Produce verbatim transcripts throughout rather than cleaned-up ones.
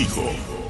contigo.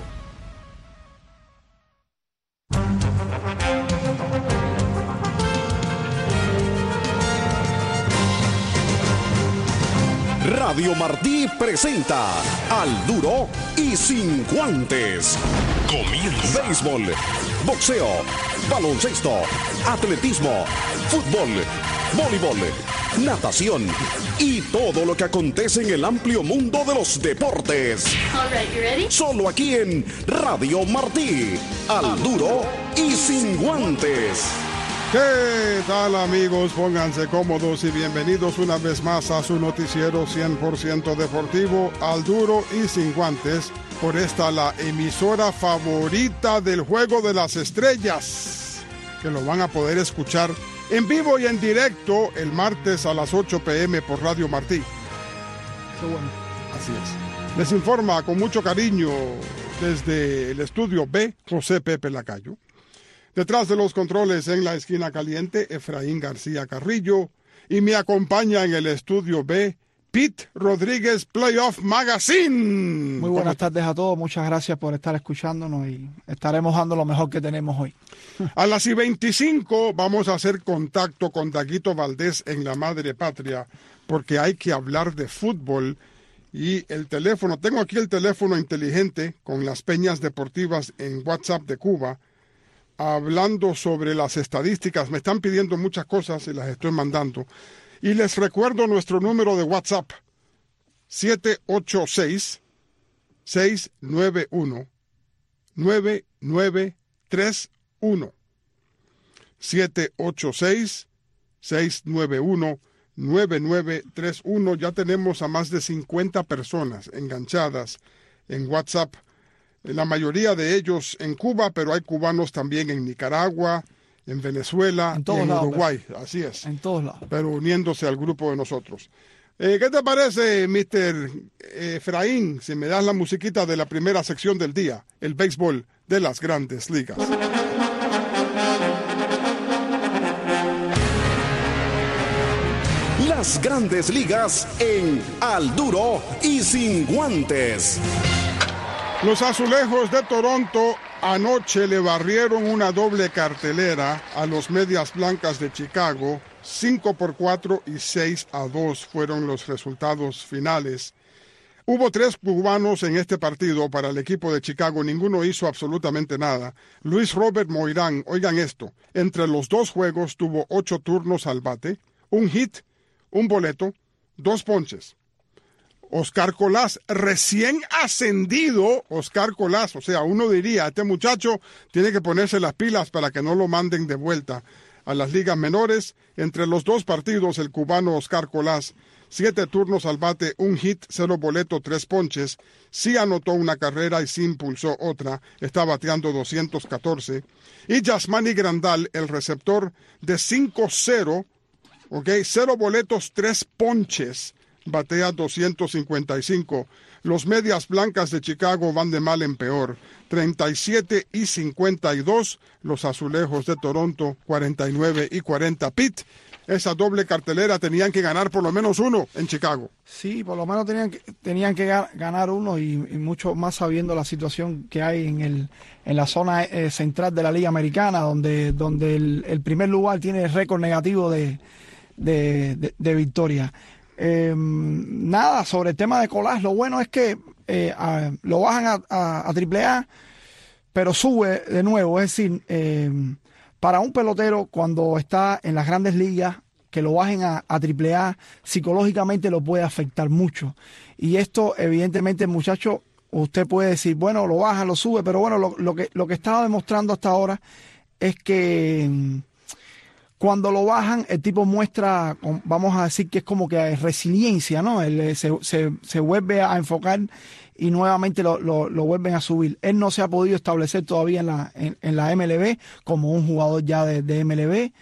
Radio Martí presenta Al Duro y Sin Guantes. Comienza. Béisbol, boxeo, baloncesto, atletismo, fútbol, voleibol, natación y todo lo que acontece en el amplio mundo de los deportes. All right, you ready? Solo aquí en Radio Martí. Al Duro y Sin Guantes. ¿Qué tal, amigos? Pónganse cómodos y bienvenidos una vez más a su noticiero cien por ciento deportivo, Al Duro y Sin Guantes, por esta la emisora favorita del Juego de las Estrellas, que lo van a poder escuchar en vivo y en directo el martes a las ocho pe eme por Radio Martí. Qué bueno. Así es. Les informa con mucho cariño desde el estudio B, José Pepe Lacayo. Detrás de los controles en la esquina caliente, Efraín García Carrillo. Y me acompaña en el estudio B, Pete Rodríguez, Playoff Magazine. Muy buenas tardes a todos. Muchas gracias por estar escuchándonos y estaremos dando lo mejor que tenemos hoy. A las y veinticinco vamos a hacer contacto con Daguito Valdés en La Madre Patria, porque hay que hablar de fútbol. Y el teléfono, tengo aquí el teléfono inteligente con las peñas deportivas en WhatsApp de Cuba, hablando sobre las estadísticas. Me están pidiendo muchas cosas y las estoy mandando. Y les recuerdo nuestro número de WhatsApp, siete ocho seis, seis nueve uno, nueve nueve tres uno. siete ocho seis, seis nueve uno, nueve nueve tres uno. Ya tenemos a más de cincuenta personas enganchadas en WhatsApp. La mayoría de ellos en Cuba, pero hay cubanos también en Nicaragua, en Venezuela, en, en lados, Uruguay. Pero, así es. En todos lados. Pero uniéndose al grupo de nosotros. Eh, ¿Qué te parece, mister Efraín, si me das la musiquita de la primera sección del día, el béisbol de las Grandes Ligas? Las Grandes Ligas en Al Duro y Sin Guantes. Los Azulejos de Toronto anoche le barrieron una doble cartelera a los Medias Blancas de Chicago. cinco por cuatro y seis a dos fueron los resultados finales. Hubo tres cubanos en este partido para el equipo de Chicago. Ninguno hizo absolutamente nada. Luis Robert Moirán, oigan esto, entre los dos juegos tuvo ocho turnos al bate, un hit, un boleto, dos ponches. Oscar Colás, recién ascendido, Oscar Colás, o sea, uno diría, este muchacho tiene que ponerse las pilas para que no lo manden de vuelta a las ligas menores. Entre los dos partidos, el cubano Oscar Colás, siete turnos al bate, un hit, cero boleto, tres ponches, sí anotó una carrera y sí impulsó otra, está bateando doscientos catorce. Y Yasmani Grandal, el receptor de cinco cero, ok, cero boletos, tres ponches, batea doscientos cincuenta y cinco. Los Medias Blancas de Chicago van de mal en peor. treinta y siete y cincuenta y dos. Los Azulejos de Toronto, cuarenta y nueve y cuarenta. Pete, esa doble cartelera tenían que ganar por lo menos uno en Chicago. Sí, por lo menos tenían que, tenían que ganar uno y, y mucho más sabiendo la situación que hay en el en la zona eh, central de la Liga Americana, donde, donde el, el primer lugar tiene récord negativo de, de, de, de victoria. Eh, nada, sobre el tema de Colás, lo bueno es que eh, a, lo bajan a, a, a triple A, pero sube de nuevo. Es decir, eh, para un pelotero cuando está en las Grandes Ligas, que lo bajen a, a triple A, psicológicamente lo puede afectar mucho. Y esto, evidentemente, muchacho, usted puede decir, bueno, lo baja, lo sube, pero bueno, lo, lo que lo que estaba demostrando hasta ahora es que cuando lo bajan, el tipo muestra, vamos a decir que es como que hay resiliencia, ¿no? Él se, se, se vuelve a enfocar y nuevamente lo, lo, lo vuelven a subir. Él no se ha podido establecer todavía en la, en, en la M L B como un jugador ya de, de M L B,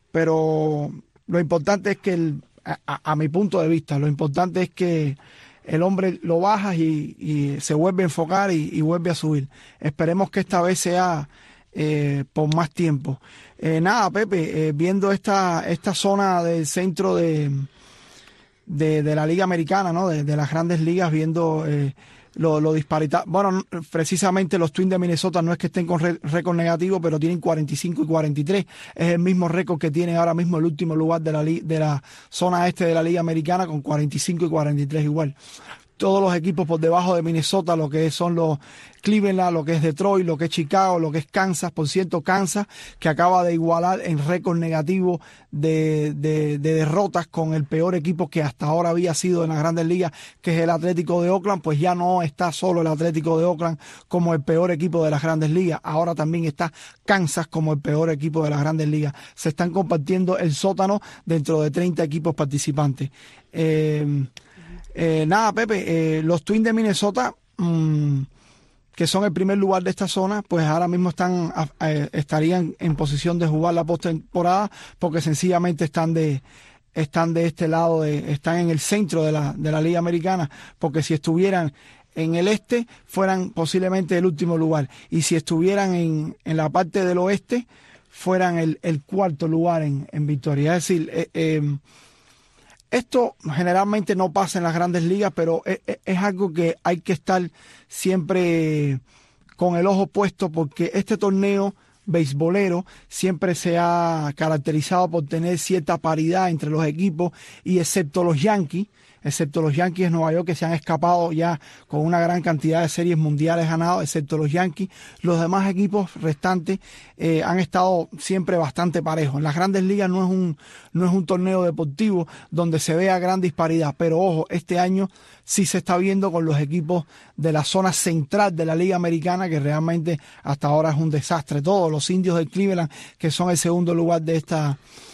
pero lo importante es que, el, a, a mi punto de vista, lo importante es que el hombre lo baja y, y se vuelve a enfocar y, y vuelve a subir. Esperemos que esta vez sea eh, por más tiempo. Eh, nada, Pepe, eh, viendo esta esta zona del centro de, de, de la Liga Americana, ¿no? De, de las Grandes Ligas, viendo eh, lo, lo disparita. Bueno, precisamente los Twins de Minnesota no es que estén con récord negativo, pero tienen cuarenta y cinco y cuarenta y tres. Es el mismo récord que tiene ahora mismo el último lugar de la, de la zona este de la Liga Americana, con cuarenta y cinco y cuarenta y tres igual. Todos los equipos por debajo de Minnesota, lo que son los Cleveland, lo que es Detroit, lo que es Chicago, lo que es Kansas, por cierto, Kansas, que acaba de igualar en récord negativo de, de, de derrotas con el peor equipo que hasta ahora había sido en las Grandes Ligas, que es el Atlético de Oakland. Pues ya no está solo el Atlético de Oakland como el peor equipo de las Grandes Ligas, ahora también está Kansas como el peor equipo de las Grandes Ligas. Se están compartiendo el sótano dentro de treinta equipos participantes. Eh, Eh, nada, Pepe, eh, los Twins de Minnesota, mmm, que son el primer lugar de esta zona, pues ahora mismo están eh, estarían en posición de jugar la postemporada, porque sencillamente están de están de este lado, de, están en el centro de la, de la Liga Americana, porque si estuvieran en el este, fueran posiblemente el último lugar, y si estuvieran en, en la parte del oeste, fueran el, el cuarto lugar en, en victoria. Es decir, eh, eh, esto generalmente no pasa en las Grandes Ligas, pero es, es algo que hay que estar siempre con el ojo puesto, porque este torneo beisbolero siempre se ha caracterizado por tener cierta paridad entre los equipos, y excepto los Yankees, excepto los Yankees de Nueva York, que se han escapado ya con una gran cantidad de series mundiales ganadas, excepto los Yankees, los demás equipos restantes eh, han estado siempre bastante parejos. En las Grandes Ligas no es un no es un torneo deportivo donde se vea gran disparidad, pero ojo, este año sí se está viendo con los equipos de la zona central de la Liga Americana, que realmente hasta ahora es un desastre. Todos los Indios de Cleveland, que son el segundo lugar de esta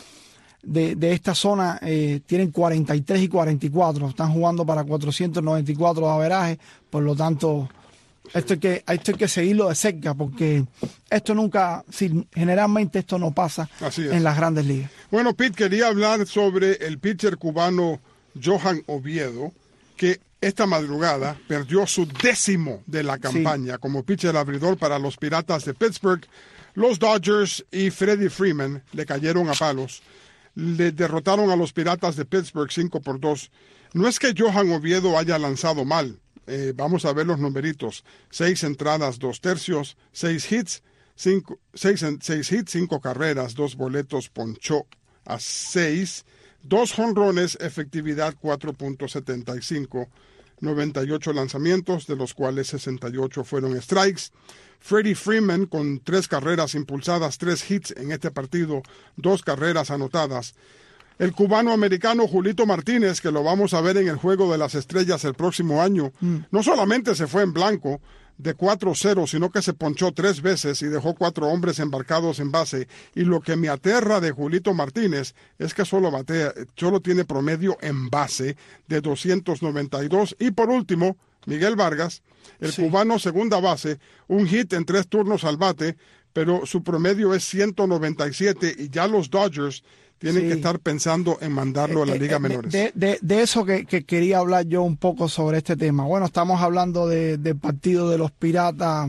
De, de esta zona, eh, tienen cuarenta y tres y cuarenta y cuatro, están jugando para cuatrocientos noventa y cuatro de averaje. Por lo tanto, esto hay que, esto hay que seguirlo de cerca, porque esto nunca, sí, generalmente esto no pasa en las Grandes Ligas. Bueno, Pete, quería hablar sobre el pitcher cubano Johan Oviedo, que esta madrugada perdió su décimo de la campaña sí. como pitcher abridor para los Piratas de Pittsburgh. Los Dodgers y Freddie Freeman le cayeron a palos. Le derrotaron a los Piratas de Pittsburgh cinco por dos. No es que Johan Oviedo haya lanzado mal. Eh, vamos a ver los numeritos. Seis entradas, dos tercios, seis hits, cinco, seis, seis hits, cinco carreras, dos boletos, ponchó a seis, dos jonrones, efectividad cuatro punto setenta y cinco, noventa y ocho lanzamientos, de los cuales sesenta y ocho fueron strikes. Freddie Freeman con tres carreras impulsadas, tres hits en este partido, dos carreras anotadas. El cubano-americano Julito Martínez, que lo vamos a ver en el Juego de las Estrellas el próximo año, mm. no solamente se fue en blanco de cuatro cero, sino que se ponchó tres veces y dejó cuatro hombres embarcados en base. Y lo que me aterra de Julito Martínez es que solo batea, solo tiene promedio en base de doscientos noventa y dos. Y por último, Miguel Vargas, el sí. cubano segunda base, un hit en tres turnos al bate, pero su promedio es ciento noventa y siete, y ya los Dodgers tienen sí. que estar pensando en mandarlo a la Liga eh, Menores. De, de, de eso que, que quería hablar yo un poco sobre este tema. Bueno, estamos hablando de, del partido de los Piratas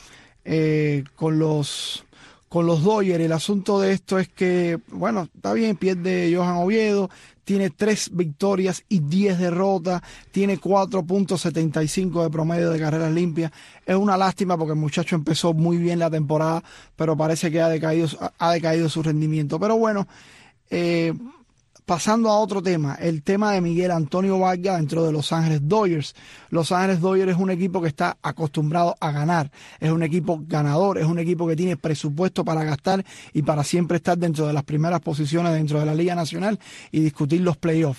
eh, con los con los Dodgers. El asunto de esto es que, bueno, está bien, pierde Johan Oviedo, tiene tres victorias y diez derrotas, tiene cuatro punto setenta y cinco de promedio de carreras limpias. Es una lástima porque el muchacho empezó muy bien la temporada, pero parece que ha decaído, ha decaído su rendimiento. Pero bueno, eh, pasando a otro tema, el tema de Miguel Antonio Vargas dentro de Los Ángeles Dodgers. Los Ángeles Dodgers es un equipo que está acostumbrado a ganar, es un equipo ganador, es un equipo que tiene presupuesto para gastar y para siempre estar dentro de las primeras posiciones dentro de la Liga Nacional y discutir los playoffs.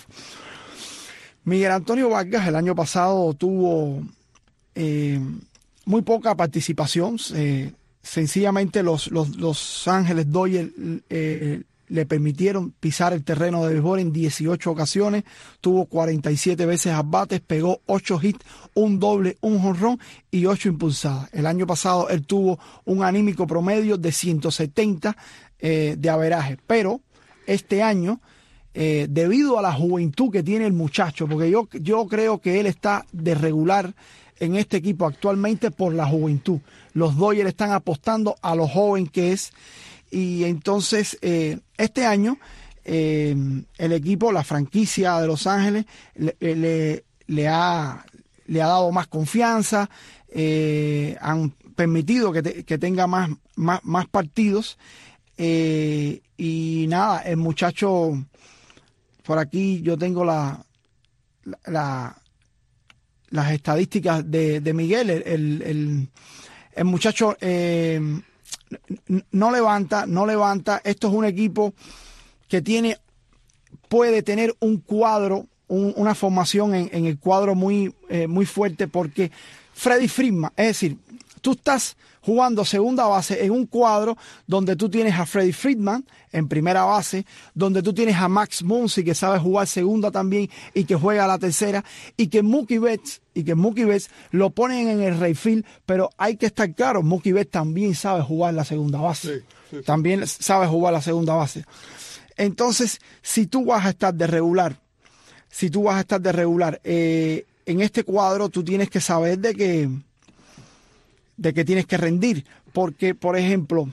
Miguel Antonio Vargas el año pasado tuvo eh, muy poca participación, eh, sencillamente los, los, los Ángeles Dodgers eh, le permitieron pisar el terreno de béisbol en dieciocho ocasiones, tuvo cuarenta y siete veces at bates, pegó ocho hits, un doble, un jonrón y ocho impulsadas. El año pasado él tuvo un anímico promedio de ciento setenta eh, de averaje, pero este año, eh, debido a la juventud que tiene el muchacho, porque yo, yo creo que él está de regular en este equipo actualmente por la juventud. Los Dodgers están apostando a lo joven que es. Y entonces eh, este año eh, el equipo, la franquicia de Los Ángeles le, le, le, ha, le ha dado más confianza, eh, han permitido que, te, que tenga más, más, más partidos. Eh, y nada, el muchacho, por aquí yo tengo la, la, la las estadísticas de, de Miguel. El, el, el, el muchacho eh, no levanta, no levanta. Esto es un equipo que tiene, puede tener un cuadro, un, una formación en, en el cuadro muy, eh, muy fuerte, porque Freddie Freeman, es decir, tú estás jugando segunda base en un cuadro donde tú tienes a Freddie Freeman en primera base, donde tú tienes a Max Muncy, que sabe jugar segunda también y que juega a la tercera, y que Mookie Betts, y que Mookie Betts lo ponen en el right field, pero hay que estar claro, Mookie Betts también sabe jugar la segunda base. Sí, sí, sí. También sabe jugar la segunda base. Entonces, si tú vas a estar de regular, si tú vas a estar de regular, eh, en este cuadro tú tienes que saber de que de que tienes que rendir, porque, por ejemplo,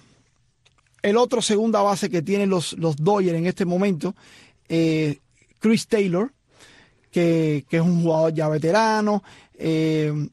el otro segunda base que tienen los, los Dodgers en este momento, eh, Chris Taylor, que, que es un jugador ya veterano, eh,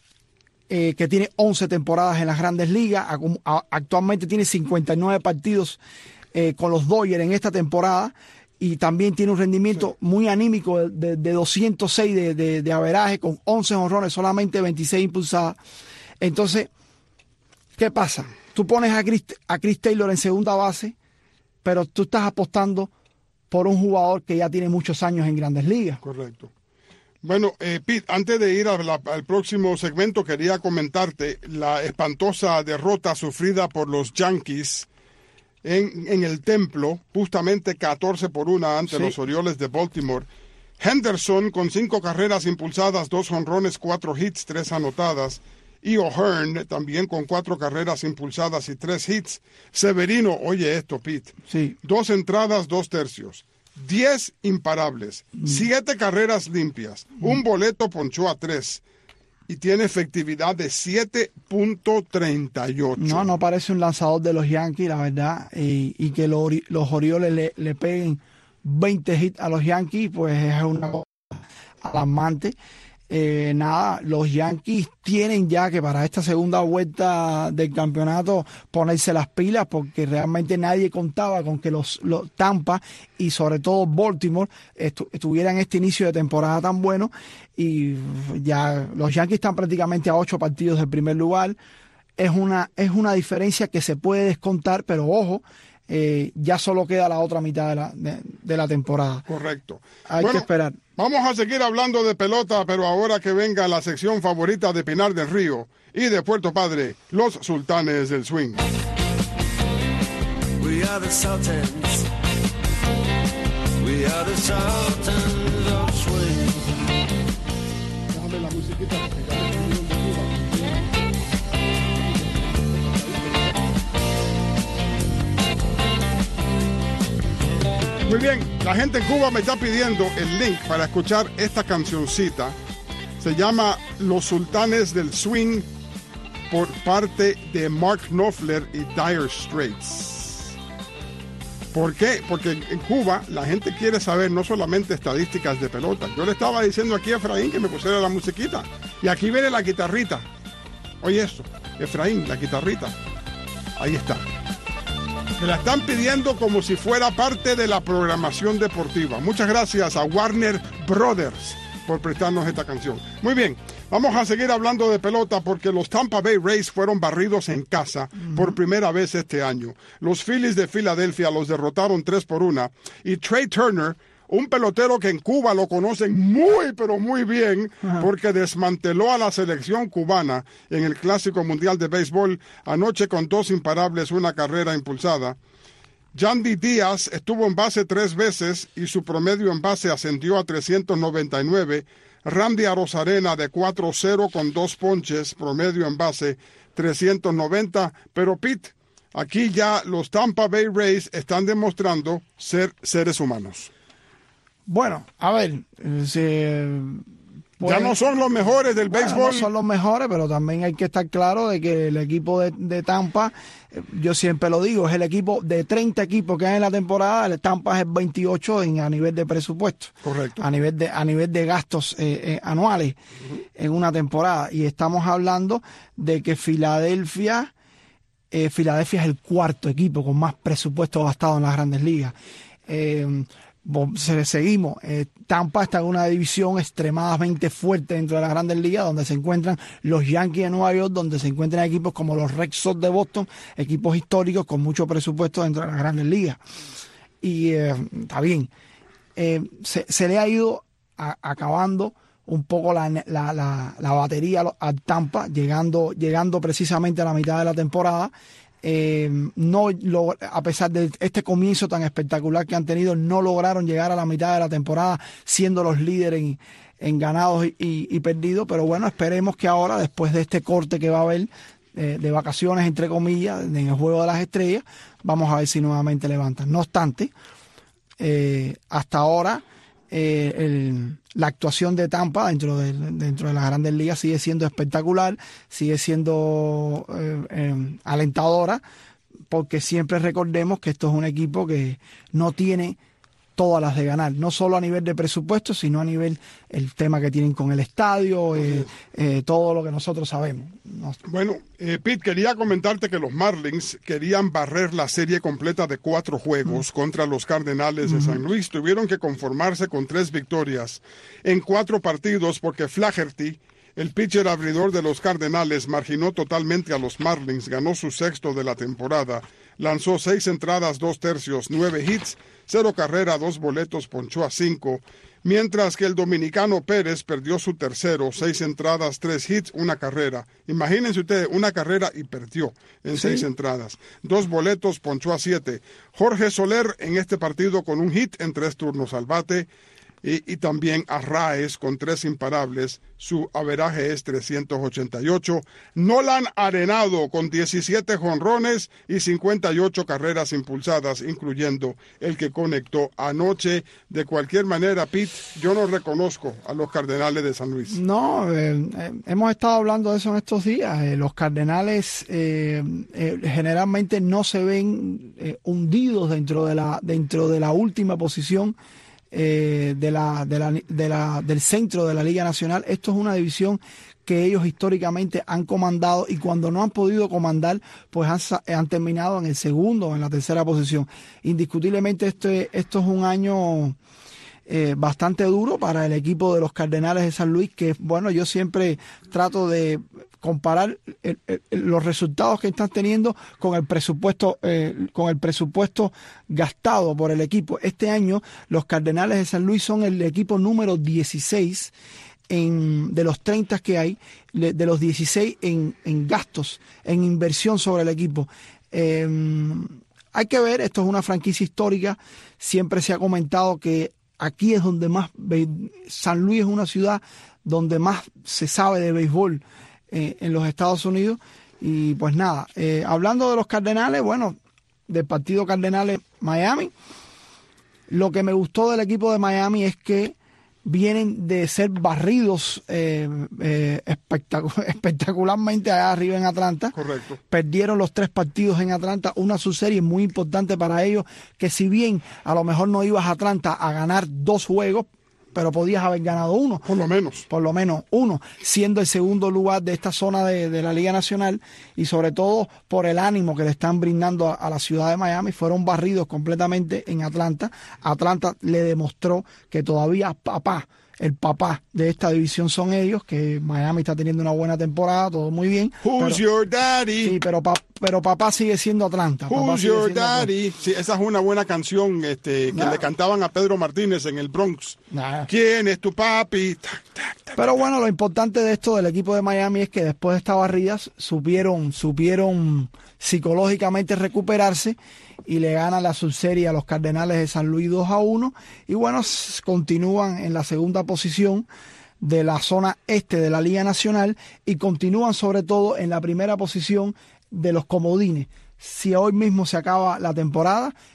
eh, que tiene once temporadas en las Grandes Ligas, actualmente tiene cincuenta y nueve partidos eh, con los Dodgers en esta temporada, y también tiene un rendimiento sí. muy anímico de, de, de doscientos seis de, de, de averaje, con once jonrones, solamente veintiséis impulsadas. Entonces, ¿qué pasa? Tú pones a Chris, a Chris Taylor en segunda base, pero tú estás apostando por un jugador que ya tiene muchos años en Grandes Ligas. Correcto. Bueno, eh, Pete, antes de ir a la, al próximo segmento, quería comentarte la espantosa derrota sufrida por los Yankees en, en el Templo, justamente catorce por una ante sí. los Orioles de Baltimore. Henderson con cinco carreras impulsadas, dos jonrones, cuatro hits, tres anotadas. Y O'Hearn también con cuatro carreras impulsadas y tres hits. Severino, oye esto, Pete. Sí. Dos entradas, dos tercios. Diez imparables. Mm. Siete carreras limpias. Mm. Un boleto ponchó a tres. Y tiene efectividad de siete punto treinta y ocho. No, no parece un lanzador de los Yankees, la verdad. Y, y que lo, los Orioles le, le peguen veinte hits a los Yankees, pues es una cosa alarmante. Eh, nada, los Yankees tienen ya que para esta segunda vuelta del campeonato ponerse las pilas, porque realmente nadie contaba con que los, los Tampa y sobre todo Baltimore estu estuvieran este inicio de temporada tan bueno, y ya los Yankees están prácticamente a ocho partidos del primer lugar. Es una, es una diferencia que se puede descontar, pero ojo, Eh, ya solo queda la otra mitad de la, de, de la temporada. Correcto. Hay bueno, que esperar. Vamos a seguir hablando de pelota, pero ahora que venga la sección favorita de Pinar del Río y de Puerto Padre, los Sultanes del Swing. We are the Sultans. We are the Sultans of Swing. Déjame la musiquita. Muy bien, la gente en Cuba me está pidiendo el link para escuchar esta cancioncita. Se llama Los Sultanes del Swing, por parte de Mark Knopfler y Dire Straits. ¿Por qué? Porque en Cuba la gente quiere saber no solamente estadísticas de pelota. Yo le estaba diciendo aquí a Efraín que me pusiera la musiquita. Y aquí viene la guitarrita. Oye esto, Efraín, la guitarrita. Ahí está. Me la están pidiendo como si fuera parte de la programación deportiva. Muchas gracias a Warner Brothers por prestarnos esta canción. Muy bien, vamos a seguir hablando de pelota, porque los Tampa Bay Rays fueron barridos en casa uh-huh. por primera vez este año. Los Phillies de Filadelfia los derrotaron tres por una, y Trey Turner, un pelotero que en Cuba lo conocen muy, pero muy bien, uh-huh. porque desmanteló a la selección cubana en el Clásico Mundial de Béisbol anoche con dos imparables, una carrera impulsada. Yandy Díaz estuvo en base tres veces y su promedio en base ascendió a trescientos noventa y nueve. Randy Arozarena de cuatro cero con dos ponches, promedio en base trescientos noventa. Pero Pete, aquí ya los Tampa Bay Rays están demostrando ser seres humanos. Bueno, a ver, se, Pues, ya no son los mejores del bueno, béisbol. No son los mejores, pero también hay que estar claro de que el equipo de, de Tampa, yo siempre lo digo, es el equipo de treinta equipos que hay en la temporada, el Tampa es el veintiocho en, a nivel de presupuesto. Correcto. A nivel de, a nivel de gastos eh, eh, anuales uh-huh. en una temporada. Y estamos hablando de que Filadelfia, eh, Filadelfia es el cuarto equipo con más presupuesto gastado en las Grandes Ligas. Eh, Seguimos, eh, Tampa está en una división extremadamente fuerte dentro de las Grandes Ligas, donde se encuentran los Yankees de Nueva York, donde se encuentran equipos como los Red Sox de Boston, equipos históricos con mucho presupuesto dentro de las Grandes Ligas. Y eh, está bien, eh, se, se le ha ido a, acabando un poco la, la, la, la batería a Tampa, llegando, llegando precisamente a la mitad de la temporada. Eh, no lo, a pesar de este comienzo tan espectacular que han tenido, no lograron llegar a la mitad de la temporada siendo los líderes en, en ganados y, y, y perdidos, pero bueno, esperemos que ahora, después de este corte que va a haber eh, de vacaciones, entre comillas, en el Juego de las Estrellas, vamos a ver si nuevamente levantan. No obstante, eh, hasta ahora eh, el, la actuación de Tampa dentro de, dentro de las Grandes Ligas sigue siendo espectacular, sigue siendo eh, eh, alentadora, porque siempre recordemos que esto es un equipo que no tiene todas las de ganar, no solo a nivel de presupuesto, sino a nivel el tema que tienen con el estadio, eh, eh, todo lo que nosotros sabemos. No. Bueno, eh, Pete, quería comentarte que los Marlins querían barrer la serie completa de cuatro juegos mm. contra los Cardenales de mm. San Luis. Tuvieron que conformarse con tres victorias en cuatro partidos porque Flaherty, el pitcher abridor de los Cardenales, marginó totalmente a los Marlins, ganó su sexto de la temporada, lanzó seis entradas, dos tercios, nueve hits, cero carrera, dos boletos, ponchó a cinco, mientras que el dominicano Pérez perdió su tercero, seis entradas, tres hits, una carrera. Imagínense ustedes, una carrera y perdió en ¿Sí? seis entradas, dos boletos, ponchó a siete. Jorge Soler en este partido con un hit en tres turnos al bate. Y, y también Arraez con tres imparables, su averaje es trescientos ochenta y ocho. Nolan Arenado con diecisiete jonrones y cincuenta y ocho carreras impulsadas, incluyendo el que conectó anoche. De cualquier manera, Pete, yo no reconozco a los Cardenales de San Luis. No, eh, eh, hemos estado hablando de eso en estos días. Eh, los Cardenales eh, eh, generalmente no se ven eh, hundidos dentro de la, dentro de la última posición Eh, de la, de la, de la, del centro de la Liga Nacional. Esto es una división que ellos históricamente han comandado y cuando no han podido comandar, pues han, han terminado en el segundo o en la tercera posición. Indiscutiblemente este, esto es un año eh, bastante duro para el equipo de los Cardenales de San Luis, que bueno, yo siempre trato de comparar el, el, los resultados que están teniendo con el presupuesto eh, con el presupuesto gastado por el equipo. Este año los Cardenales de San Luis son el equipo número dieciséis en, de los treinta que hay, de los dieciséis en, en gastos, en inversión sobre el equipo. Eh, hay que ver, esto es una franquicia histórica, siempre se ha comentado que aquí es donde más, San Luis es una ciudad donde más se sabe de béisbol Eh, en los Estados Unidos. Y pues nada, eh, hablando de los Cardenales, bueno, del partido Cardenales-Miami, lo que me gustó del equipo de Miami es que vienen de ser barridos eh, eh, espectac- espectacularmente allá arriba en Atlanta. Correcto. Perdieron los tres partidos en Atlanta, una subserie muy importante para ellos, que si bien a lo mejor no ibas a Atlanta a ganar dos juegos, pero podías haber ganado uno. Por lo menos. Por lo menos uno, siendo el segundo lugar de esta zona de, de la Liga Nacional y sobre todo por el ánimo que le están brindando a, a la ciudad de Miami. Fueron barridos completamente en Atlanta. Atlanta le demostró que todavía papá, el papá de esta división son ellos, que Miami está teniendo una buena temporada, todo muy bien. Who's pero, your daddy? Sí, pero, pa, pero papá sigue siendo Atlanta. Who's papá your daddy? Sí, esa es una buena canción este, que nah. le cantaban a Pedro Martínez en el Bronx. Nah. ¿Quién es tu papi? Tac, tac, tac, pero bueno, lo importante de esto del equipo de Miami es que después de estas barridas supieron, supieron psicológicamente recuperarse y le ganan la subserie a los Cardenales de San Luis dos a uno y bueno, continúan en la segunda posición de la zona este de la Liga Nacional y continúan sobre todo en la primera posición de los comodines. Si hoy mismo se acaba la temporada,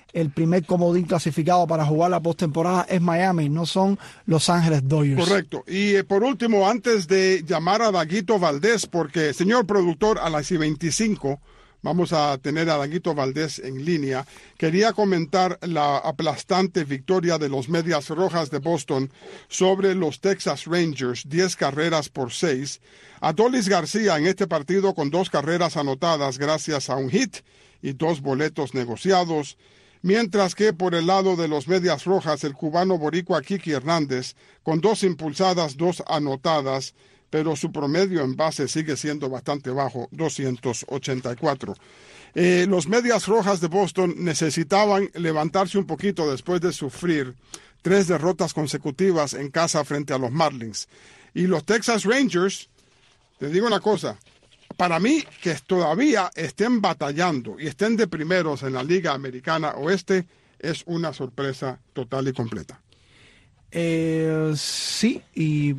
el primer comodín clasificado para jugar la postemporada es Miami, no son Los Ángeles Dodgers. Correcto. Y eh, por último, antes de llamar a Daguito Valdés, porque señor productor, a las y veinticinco vamos a tener a Daguito Valdés en línea, quería comentar la aplastante victoria de los Medias Rojas de Boston sobre los Texas Rangers, diez carreras por seis. Adolis García en este partido con dos carreras anotadas gracias a un hit y dos boletos negociados, mientras que por el lado de los Medias Rojas, el cubano boricua Kiki Hernández con dos impulsadas, dos anotadas, pero su promedio en base sigue siendo bastante bajo, doscientos ochenta y cuatro. Eh, los Medias Rojas de Boston necesitaban levantarse un poquito después de sufrir tres derrotas consecutivas en casa frente a los Marlins. Y los Texas Rangers, te digo una cosa, para mí que todavía estén batallando y estén de primeros en la Liga Americana Oeste es una sorpresa total y completa. Eh, sí, y,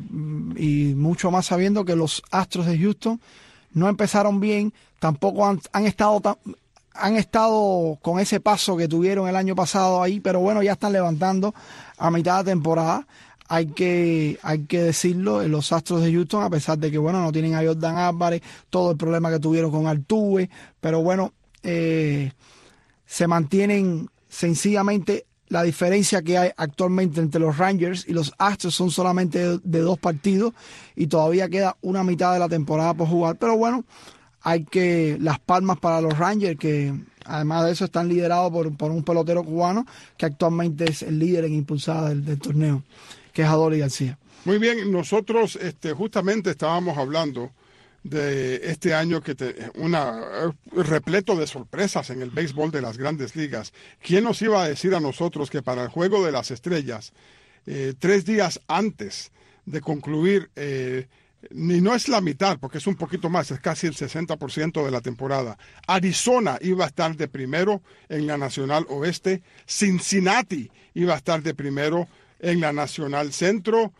y mucho más sabiendo que los Astros de Houston no empezaron bien, tampoco han, han estado tan, han estado con ese paso que tuvieron el año pasado ahí, pero bueno, ya están levantando a mitad de temporada. Hay que, hay que decirlo, los Astros de Houston, a pesar de que bueno, no tienen a Jordan Álvarez, todo el problema que tuvieron con Altuve, pero bueno, eh, se mantienen sencillamente. La diferencia que hay actualmente entre los Rangers y los Astros son solamente de, de dos partidos y todavía queda una mitad de la temporada por jugar. Pero bueno, hay que las palmas para los Rangers, que además de eso están liderados por, por un pelotero cubano que actualmente es el líder en impulsada del, del torneo, que es Adolis García. Muy bien, nosotros este, justamente estábamos hablando de este año que te, una uh, repleto de sorpresas en el béisbol de las Grandes Ligas. ¿Quién nos iba a decir a nosotros que para el Juego de las Estrellas, eh, tres días antes de concluir, eh, ni no es la mitad, porque es un poquito más, es casi el sesenta por ciento de la temporada, Arizona iba a estar de primero en la Nacional Oeste, Cincinnati iba a estar de primero en la Nacional Centro,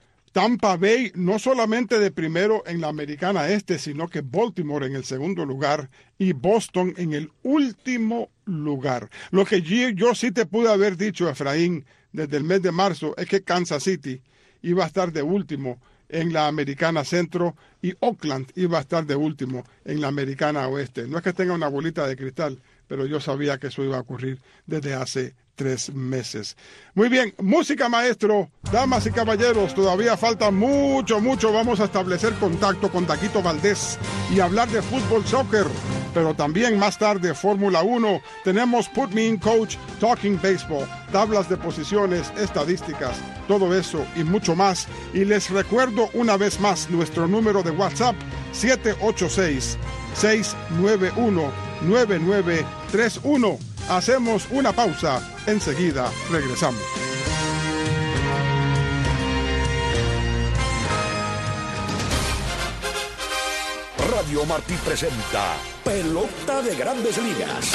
Tampa Bay no solamente de primero en la Americana Este, sino que Baltimore en el segundo lugar y Boston en el último lugar. Lo que yo, yo sí te pude haber dicho, Efraín, desde el mes de marzo, es que Kansas City iba a estar de último en la Americana Centro y Oakland iba a estar de último en la Americana Oeste. No es que tenga una bolita de cristal, pero yo sabía que eso iba a ocurrir desde hace tres meses. Muy bien, música, maestro. Damas y caballeros, todavía falta mucho, mucho. Vamos a establecer contacto con Daguito Valdés y hablar de fútbol, soccer, pero también más tarde Fórmula uno. Tenemos Put Me In Coach, Talking Baseball, tablas de posiciones, estadísticas, todo eso y mucho más. Y les recuerdo una vez más nuestro número de WhatsApp, siete ocho seis, seis nueve uno, nueve nueve tres uno. Hacemos una pausa, enseguida regresamos. Radio Martí presenta Pelota de Grandes Ligas.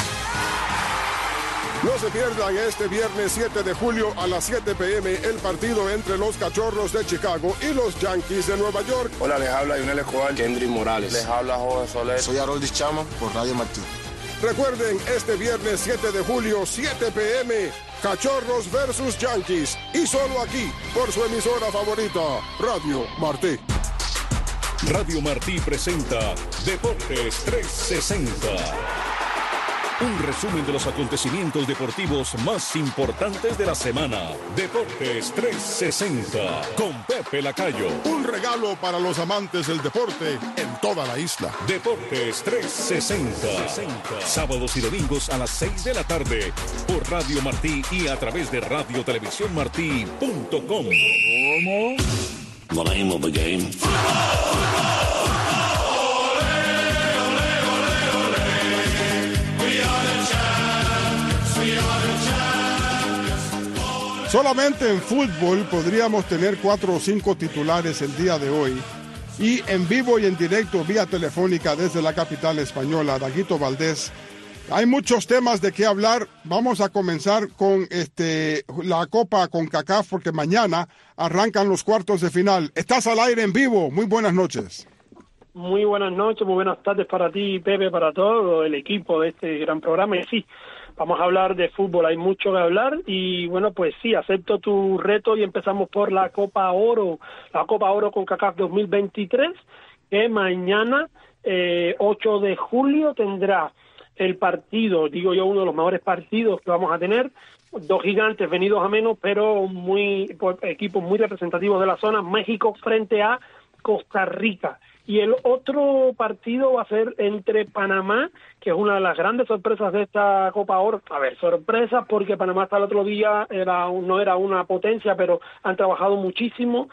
No se pierdan este viernes siete de julio a las siete p m el partido entre los Cachorros de Chicago y los Yankees de Nueva York. Hola, les habla Yunel Escobar, Kendrick Morales. Les habla Jorge Soler. Soy Haroldis Chama por Radio Martí. Recuerden, este viernes siete de julio, siete p m, Cachorros versus Yankees. Y solo aquí, por su emisora favorita, Radio Martí. Radio Martí presenta Deportes trescientos sesenta. Un resumen de los acontecimientos deportivos más importantes de la semana. Deportes trescientos sesenta con Pepe Lacayo. Un regalo para los amantes del deporte en toda la isla. Deportes trescientos sesenta. Sábados y domingos a las seis de la tarde por Radio Martí y a través de radio televisión martí punto com. ¿Cómo? The name of the game. Solamente en fútbol podríamos tener cuatro o cinco titulares el día de hoy. Y en vivo y en directo, vía telefónica desde la capital española, Daguito Valdés. Hay muchos temas de qué hablar. Vamos a comenzar con este la Copa CONCACAF porque mañana arrancan los cuartos de final. Estás al aire en vivo. Muy buenas noches. Muy buenas noches, muy buenas tardes para ti, Pepe, para todo el equipo de este gran programa. Y sí, vamos a hablar de fútbol, hay mucho que hablar y bueno, pues sí, acepto tu reto y empezamos por la Copa Oro, la Copa Oro CONCACAF dos mil veintitrés, que mañana, eh, ocho de julio, tendrá el partido, digo yo, uno de los mejores partidos que vamos a tener, dos gigantes venidos a menos, pero muy pues, equipos muy representativos de la zona, México frente a Costa Rica. Y el otro partido va a ser entre Panamá, que es una de las grandes sorpresas de esta Copa Oro. A ver, sorpresas porque Panamá hasta el otro día era no era una potencia, pero han trabajado muchísimo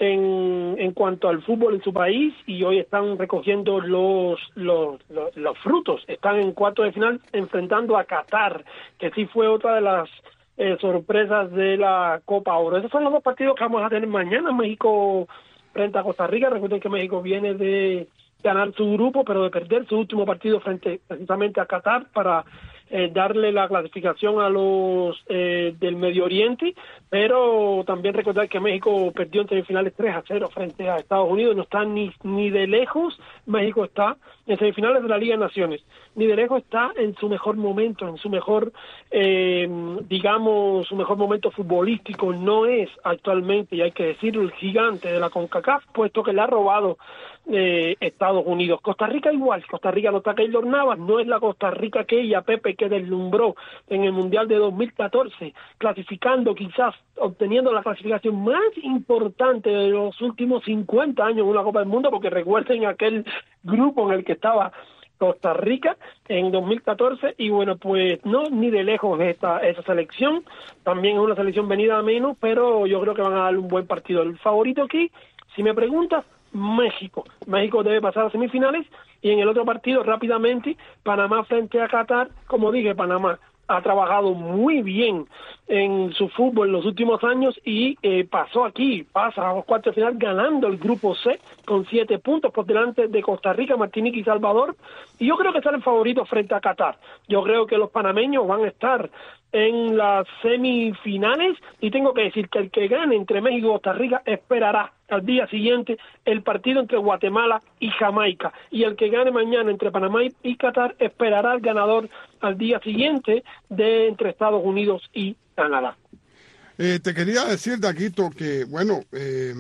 en, en cuanto al fútbol en su país y hoy están recogiendo los, los, los, los frutos. Están en cuartos de final enfrentando a Qatar, que sí fue otra de las eh, sorpresas de la Copa Oro. Esos son los dos partidos que vamos a tener mañana. México frente a Costa Rica. Recuerden que México viene de ganar su grupo, pero de perder su último partido frente precisamente a Qatar para eh, darle la clasificación a los eh, del Medio Oriente, pero también recordar que México perdió en semifinales tres a cero frente a Estados Unidos, no está ni, ni de lejos, México está en semifinales de la Liga de Naciones, ni de lejos está en su mejor momento, en su mejor, eh, digamos, su mejor momento futbolístico, no es actualmente, y hay que decirlo, el gigante de la CONCACAF, puesto que le ha robado eh, Estados Unidos. Costa Rica igual, Costa Rica no está Keylor Navas, no es la Costa Rica aquella, Pepe, que deslumbró en el Mundial de dos mil catorce, clasificando quizás, obteniendo la clasificación más importante de los últimos cincuenta años en una Copa del Mundo, porque recuerden aquel grupo en el que estaba Costa Rica en dos mil catorce, y bueno, pues no, ni de lejos esta esa selección, también es una selección venida a menos, pero yo creo que van a darle un buen partido. El favorito aquí, si me preguntas, México. México debe pasar a semifinales, y en el otro partido, rápidamente, Panamá frente a Qatar. Como dije, Panamá ha trabajado muy bien en su fútbol en los últimos años y eh, pasó aquí, pasa a los cuartos de final ganando el grupo C con siete puntos por delante de Costa Rica, Martinica y Salvador, y yo creo que salen favoritos frente a Qatar. Yo creo que los panameños van a estar en las semifinales y tengo que decir que el que gane entre México y Costa Rica esperará al día siguiente el partido entre Guatemala y Jamaica, y el que gane mañana entre Panamá y Qatar esperará al ganador al día siguiente de entre Estados Unidos y Canadá. Eh, te quería decir, Daguito, que bueno, eh,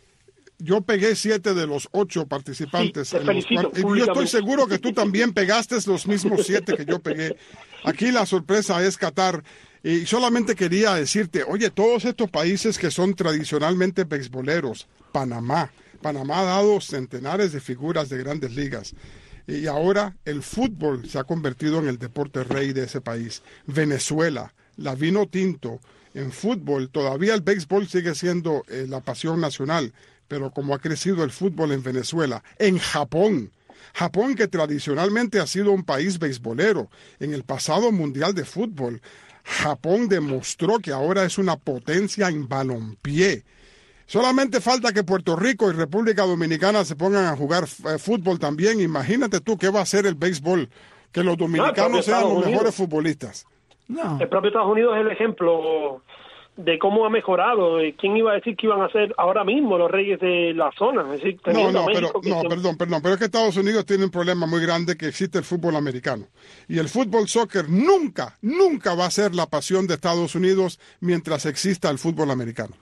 yo pegué siete de los ocho participantes. Sí, te en felicito, los cual, y yo estoy seguro que tú también pegaste los mismos siete que yo pegué. Aquí la sorpresa es Qatar. Y solamente quería decirte, oye, todos estos países que son tradicionalmente beisboleros, Panamá, Panamá ha dado centenares de figuras de grandes ligas. Y ahora el fútbol se ha convertido en el deporte rey de ese país. Venezuela, la vino tinto. En fútbol, todavía el béisbol sigue siendo eh, la pasión nacional, pero como ha crecido el fútbol en Venezuela, en Japón, Japón que tradicionalmente ha sido un país beisbolero, en el pasado mundial de fútbol, Japón demostró que ahora es una potencia en balompié. Solamente falta que Puerto Rico y República Dominicana se pongan a jugar eh, fútbol también. Imagínate tú qué va a hacer el béisbol, que los dominicanos no, sean los Unidos. mejores futbolistas. No. El propio Estados Unidos es el ejemplo de cómo ha mejorado. ¿Quién iba a decir que iban a ser ahora mismo los reyes de la zona? Es decir, no, no, pero, no se... perdón, perdón, pero es que Estados Unidos tiene un problema muy grande, que existe el fútbol americano. Y el fútbol soccer nunca, nunca va a ser la pasión de Estados Unidos mientras exista el fútbol americano.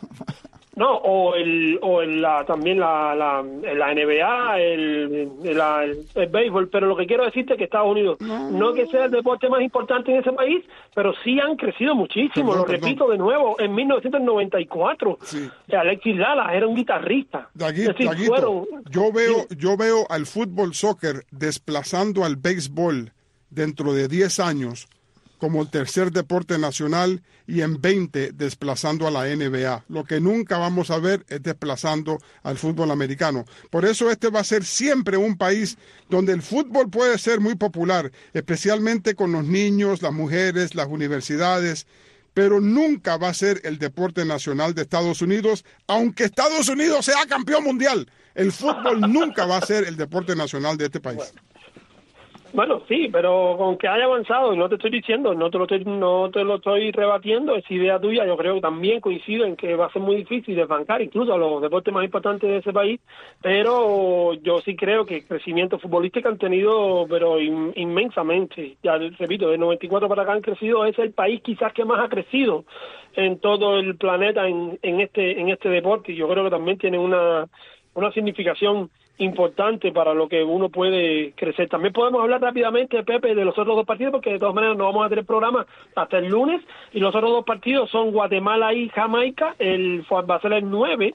No, o el o el, la, también la, la, la N B A, el, la, el, el béisbol, pero lo que quiero decirte es que Estados Unidos, no, no que sea el deporte más importante en ese país, pero sí han crecido muchísimo, perdón, lo repito perdón. de nuevo, en mil novecientos noventa y cuatro, sí. Alexis Lalas era un guitarrista. Daguito, es decir, Daguito, fueron... yo veo yo veo al fútbol soccer desplazando al béisbol dentro de diez años como el tercer deporte nacional, y en veinte desplazando a la N B A. Lo que nunca vamos a ver es desplazando al fútbol americano. Por eso este va a ser siempre un país donde el fútbol puede ser muy popular, especialmente con los niños, las mujeres, las universidades, pero nunca va a ser el deporte nacional de Estados Unidos, aunque Estados Unidos sea campeón mundial. El fútbol nunca va a ser el deporte nacional de este país. Bueno. Bueno, sí, pero con que haya avanzado, no te estoy diciendo, no te lo estoy, no te lo estoy rebatiendo, es idea tuya. Yo creo que también coincido en que va a ser muy difícil desbancar incluso a los deportes más importantes de ese país, pero yo sí creo que el crecimiento futbolístico han tenido, pero in, inmensamente. Ya repito, de noventa y cuatro para acá han crecido, es el país quizás que más ha crecido en todo el planeta en, en este en este deporte, y yo creo que también tiene una una significación importante para lo que uno puede crecer. También podemos hablar rápidamente, Pepe, de los otros dos partidos, porque de todas maneras no vamos a tener programa hasta el lunes, y los otros dos partidos son Guatemala y Jamaica, el va a ser el nueve,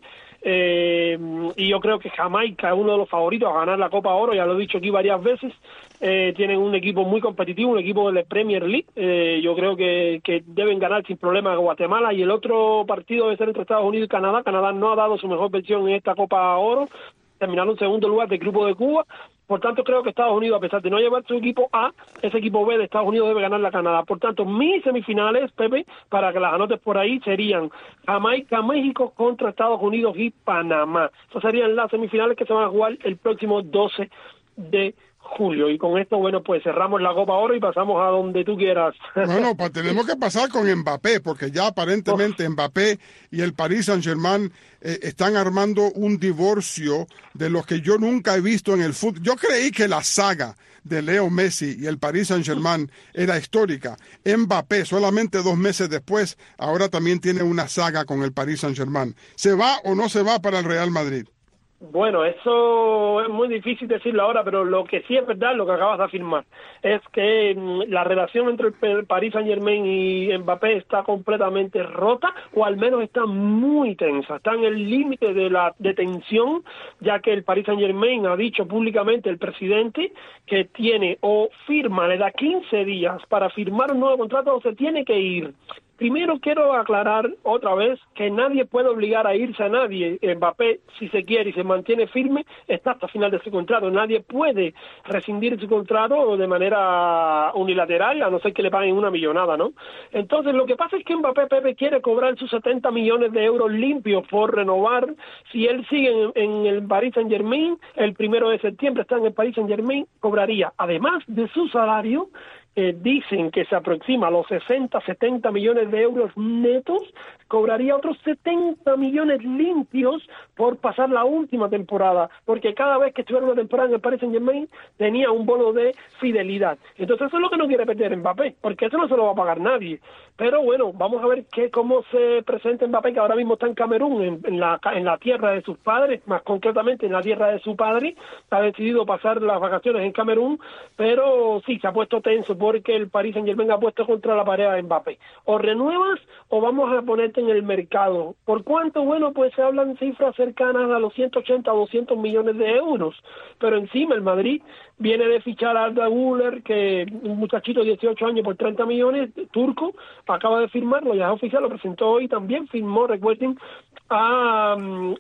eh, y yo creo que Jamaica es uno de los favoritos a ganar la Copa Oro, ya lo he dicho aquí varias veces. Eh, tienen un equipo muy competitivo, un equipo de la Premier League, eh, yo creo que, que deben ganar sin problema a Guatemala, y el otro partido debe ser entre Estados Unidos y Canadá. Canadá no ha dado su mejor versión en esta Copa Oro, terminaron en segundo lugar del grupo de Cuba, por tanto creo que Estados Unidos, a pesar de no llevar su equipo A, ese equipo B de Estados Unidos debe ganar la Canadá. Por tanto, mis semifinales, Pepe, para que las anotes por ahí, serían Jamaica, México contra Estados Unidos y Panamá. Esas serían las semifinales que se van a jugar el próximo doce de julio. Y con esto, bueno, pues cerramos la Copa Oro y pasamos a donde tú quieras. Bueno, pues tenemos que pasar con Mbappé, porque ya aparentemente Mbappé y el Paris Saint-Germain eh, están armando un divorcio de los que yo nunca he visto en el fútbol. Yo creí que la saga de Leo Messi y el Paris Saint-Germain era histórica. Mbappé, solamente dos meses después, ahora también tiene una saga con el Paris Saint-Germain. ¿Se va o no se va para el Real Madrid? Bueno, eso es muy difícil decirlo ahora, pero lo que sí es verdad, lo que acabas de afirmar, es que la relación entre el Paris Saint-Germain y Mbappé está completamente rota, o al menos está muy tensa, está en el límite de la de tensión, ya que el Paris Saint-Germain ha dicho públicamente, el presidente, que tiene o firma, le da quince días para firmar un nuevo contrato o se tiene que ir. Primero quiero aclarar otra vez que nadie puede obligar a irse a nadie. Mbappé, si se quiere y se mantiene firme, está hasta final de su contrato. Nadie puede rescindir su contrato de manera unilateral, a no ser que le paguen una millonada, ¿no? Entonces, lo que pasa es que Mbappé, Pepe, quiere cobrar sus setenta millones de euros limpios por renovar. Si él sigue en, en el Paris Saint-Germain, el primero de septiembre está en el Paris Saint-Germain, cobraría, además de su salario, Eh, dicen que se aproxima a los sesenta, setenta millones de euros netos, cobraría otros setenta millones limpios por pasar la última temporada, porque cada vez que estuviera una temporada en el Paris Saint-Germain tenía un bono de fidelidad. Entonces eso es lo que no quiere perder Mbappé, porque eso no se lo va a pagar nadie. Pero bueno, vamos a ver qué cómo se presenta Mbappé, que ahora mismo está en Camerún, en, en, la, en la tierra de sus padres, más concretamente en la tierra de su padre. Ha decidido pasar las vacaciones en Camerún, pero sí, se ha puesto tenso porque el Paris Saint-Germain ha puesto contra la pared a Mbappé. O renuevas o vamos a ponerte en el mercado. ¿Por cuánto? Bueno, pues se hablan cifras cercanas a los ciento ochenta o doscientos millones de euros. Pero encima el Madrid viene de fichar a Arda Güler, que un muchachito de dieciocho años por treinta millones, turco, acaba de firmarlo, ya es oficial, lo presentó hoy, también firmó, recuerden, a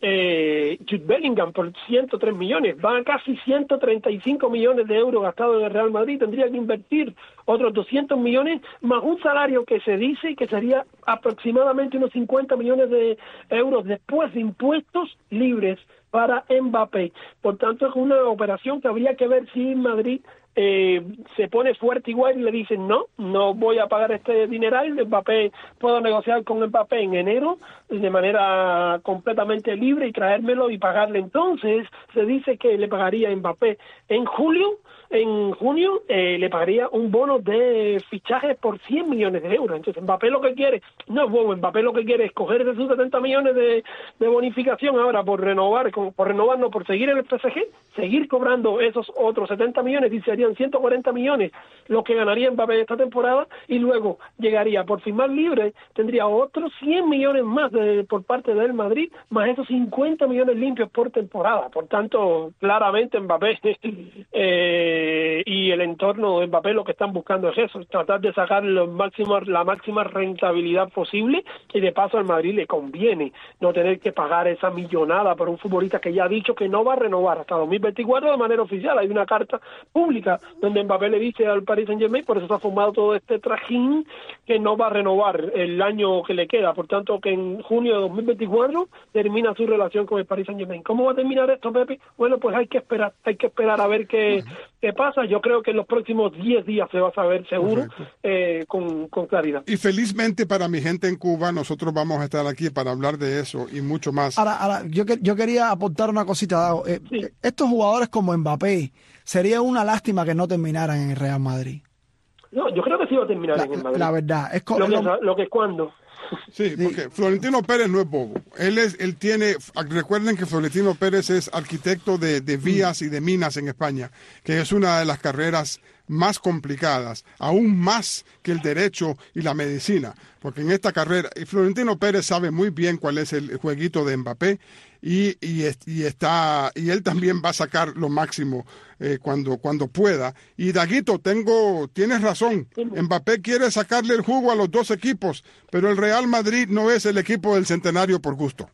eh, Jude Bellingham por ciento tres millones, van a casi ciento treinta y cinco millones de euros gastados en el Real Madrid, tendría que invertir otros doscientos millones, más un salario que se dice que sería aproximadamente unos cincuenta millones de euros después de impuestos libres para Mbappé. Por tanto, es una operación que habría que ver si Madrid eh, se pone fuerte igual y le dicen no, no voy a pagar este dineral, Mbappé, puedo negociar con Mbappé en enero de manera completamente libre y traérmelo y pagarle. Entonces se dice que le pagaría a Mbappé en julio, en junio eh, le pagaría un bono de fichaje por cien millones de euros. Entonces Mbappé lo que quiere, no es bobo, Mbappé lo que quiere es coger de sus setenta millones de, de bonificación ahora por renovar, por renovar, no, por seguir en el P S G, seguir cobrando esos otros setenta millones y serían ciento cuarenta millones lo que ganaría Mbappé esta temporada, y luego llegaría por firmar libre, tendría otros cien millones más de, por parte del Madrid, más esos cincuenta millones limpios por temporada. Por tanto, claramente Mbappé eh, y el entorno de Mbappé lo que están buscando es eso, tratar de sacar lo máximo, la máxima rentabilidad posible, y de paso al Madrid le conviene no tener que pagar esa millonada por un futbolista que ya ha dicho que no va a renovar hasta dos mil veinticuatro de manera oficial. Hay una carta pública donde Mbappé le dice al Paris Saint-Germain, por eso se ha formado todo este trajín, que no va a renovar el año que le queda. Por tanto, que en junio de dos mil veinticuatro termina su relación con el Paris Saint-Germain. ¿Cómo va a terminar esto, Pepe? Bueno, pues hay que esperar, hay que esperar a ver qué, uh-huh. qué pasa. Yo creo creo que en los próximos diez días se va a saber seguro eh, con, con claridad. Y felizmente para mi gente en Cuba, nosotros vamos a estar aquí para hablar de eso y mucho más. Ahora, ahora yo, que, yo quería aportar una cosita, Dago. Eh, sí. Estos jugadores como Mbappé, sería una lástima que no terminaran en el Real Madrid. No, yo creo que sí va a terminar la, en el Madrid. La verdad. Es lo, que, lo que es cuando... Sí, porque Florentino Pérez no es bobo. Él es, él tiene, recuerden que Florentino Pérez es arquitecto de, de vías y de minas en España, que es una de las carreras más complicadas, aún más que el derecho y la medicina, porque en esta carrera, y Florentino Pérez sabe muy bien cuál es el jueguito de Mbappé, y, y, y está, y él también va a sacar lo máximo eh, cuando, cuando pueda. Y Daguito, tengo, tienes razón, Mbappé quiere sacarle el jugo a los dos equipos, pero el Real Madrid no es el equipo del centenario por gusto.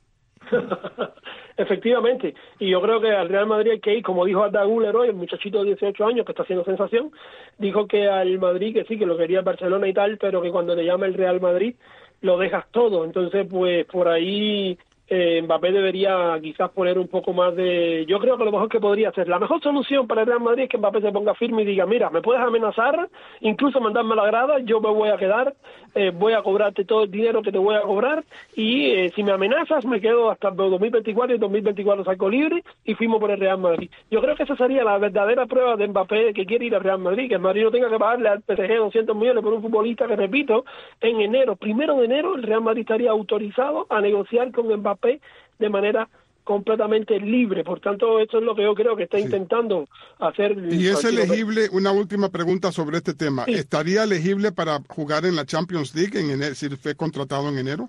Efectivamente, y yo creo que al Real Madrid hay que ir, como dijo Arda Güler hoy, el muchachito de dieciocho años que está haciendo sensación, dijo que al Madrid que sí, que lo quería el Barcelona y tal, pero que cuando te llama el Real Madrid lo dejas todo. Entonces, pues por ahí eh, Mbappé debería quizás poner un poco más de... Yo creo que lo mejor que podría hacer, la mejor solución para el Real Madrid es que Mbappé se ponga firme y diga, mira, me puedes amenazar, incluso mandarme a la grada, yo me voy a quedar, eh, voy a cobrarte todo el dinero que te voy a cobrar, y eh, si me amenazas me quedo hasta el dos mil veinticuatro, y el dos mil veinticuatro salgo libre y firmo por el Real Madrid. Yo creo que esa sería la verdadera prueba de Mbappé que quiere ir al Real Madrid, que el Madrid no tenga que pagarle al P S G doscientos millones por un futbolista que, repito, en enero, primero de enero, el Real Madrid estaría autorizado a negociar con Mbappé de manera completamente libre. Por tanto, eso es lo que yo creo que está sí. intentando hacer. ¿Y es elegible? Una última pregunta sobre este tema. Sí. ¿Estaría elegible para jugar en la Champions League en enero, si fue contratado en enero?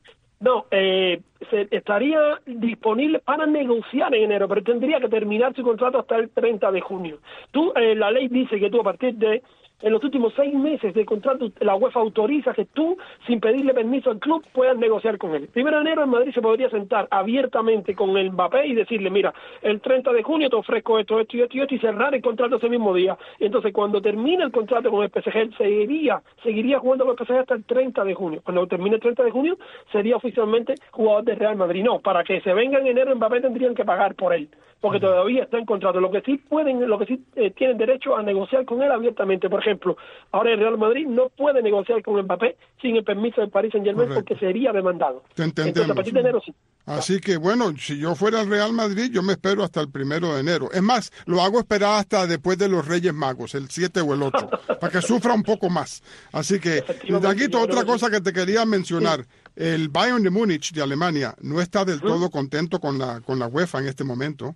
No, eh, se, estaría disponible para negociar en enero, pero tendría que terminar su contrato hasta el treinta de junio. Tú, eh, la ley dice que tú a partir de en los últimos seis meses de contrato, la UEFA autoriza que tú, sin pedirle permiso al club, puedas negociar con él. Primero de enero, en Madrid se podría sentar abiertamente con el Mbappé y decirle, mira, el treinta de junio te ofrezco esto, esto y esto y esto, y cerrar el contrato ese mismo día. Y entonces, cuando termine el contrato con el P S G, él seguiría, seguiría jugando con el P S G hasta el treinta de junio. Cuando termine el treinta de junio, sería oficialmente jugador de Real Madrid. No, para que se venga en enero, Mbappé tendrían que pagar por él, porque todavía está en contrato. Lo que sí pueden, lo que sí eh, tienen derecho a negociar con él abiertamente. Por ejemplo, ahora el Real Madrid no puede negociar con Mbappé sin el permiso del Paris Saint-Germain, porque sería demandado. Te entendemos. Entonces, a partir de enero sí. Así que, bueno, si yo fuera el Real Madrid, yo me espero hasta el primero de enero. Es más, lo hago esperar hasta después de los Reyes Magos, el siete o el ocho, para que sufra un poco más. Así que, Daguito, otra cosa que te quería mencionar. Sí. El Bayern de Múnich de Alemania no está del todo contento con la, con la UEFA en este momento.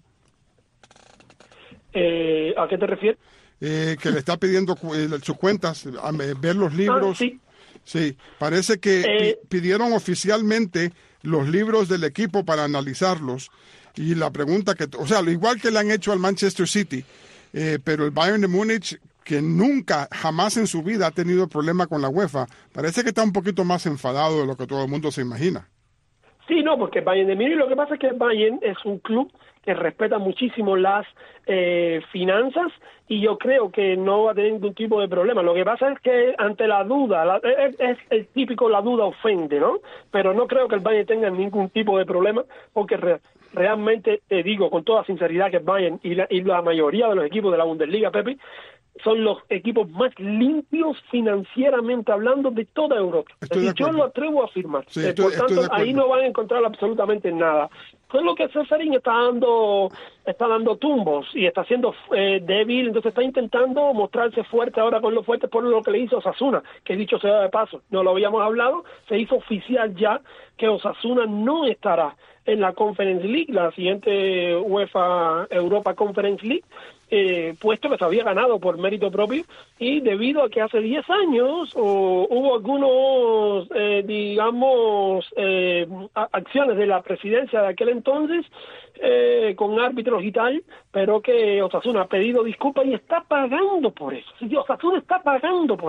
Eh, ¿A qué te refieres? Eh, que le está pidiendo eh, sus cuentas, a, eh, ver los libros. Ah, sí. sí, parece que eh, pi pidieron oficialmente los libros del equipo para analizarlos. Y la pregunta que, o sea, igual que le han hecho al Manchester City, eh, pero el Bayern de Múnich, que nunca, jamás en su vida ha tenido problema con la UEFA, parece que está un poquito más enfadado de lo que todo el mundo se imagina. Sí, no, porque el Bayern de Múnich, lo que pasa es que el Bayern es un club que respeta muchísimo las eh, finanzas, y yo creo que no va a tener ningún tipo de problema. Lo que pasa es que ante la duda, la, es, es el típico la duda ofende, ¿no? Pero no creo que el Bayern tenga ningún tipo de problema, porque re, realmente te digo con toda sinceridad que el Bayern y la, y la mayoría de los equipos de la Bundesliga, Pepe, son los equipos más limpios financieramente hablando de toda Europa. Y yo lo atrevo a afirmar. Sí, eh, estoy, por tanto, estoy ahí no van a encontrar absolutamente nada. Con lo que Ceferín está dando está dando tumbos y está siendo eh, débil, entonces está intentando mostrarse fuerte ahora con lo fuerte por lo que le hizo Osasuna, que dicho sea de paso, no lo habíamos hablado, se hizo oficial ya que Osasuna no estará en la Conference League, la siguiente UEFA Europa Conference League, eh, puesto que se había ganado por mérito propio, y debido a que hace diez años o, hubo algunos, eh, digamos, eh, acciones de la presidencia de aquel entonces, eh, con árbitros y tal, pero que Osasuna ha pedido disculpas y está pagando por eso. Sí, Osasuna está pagando por eso.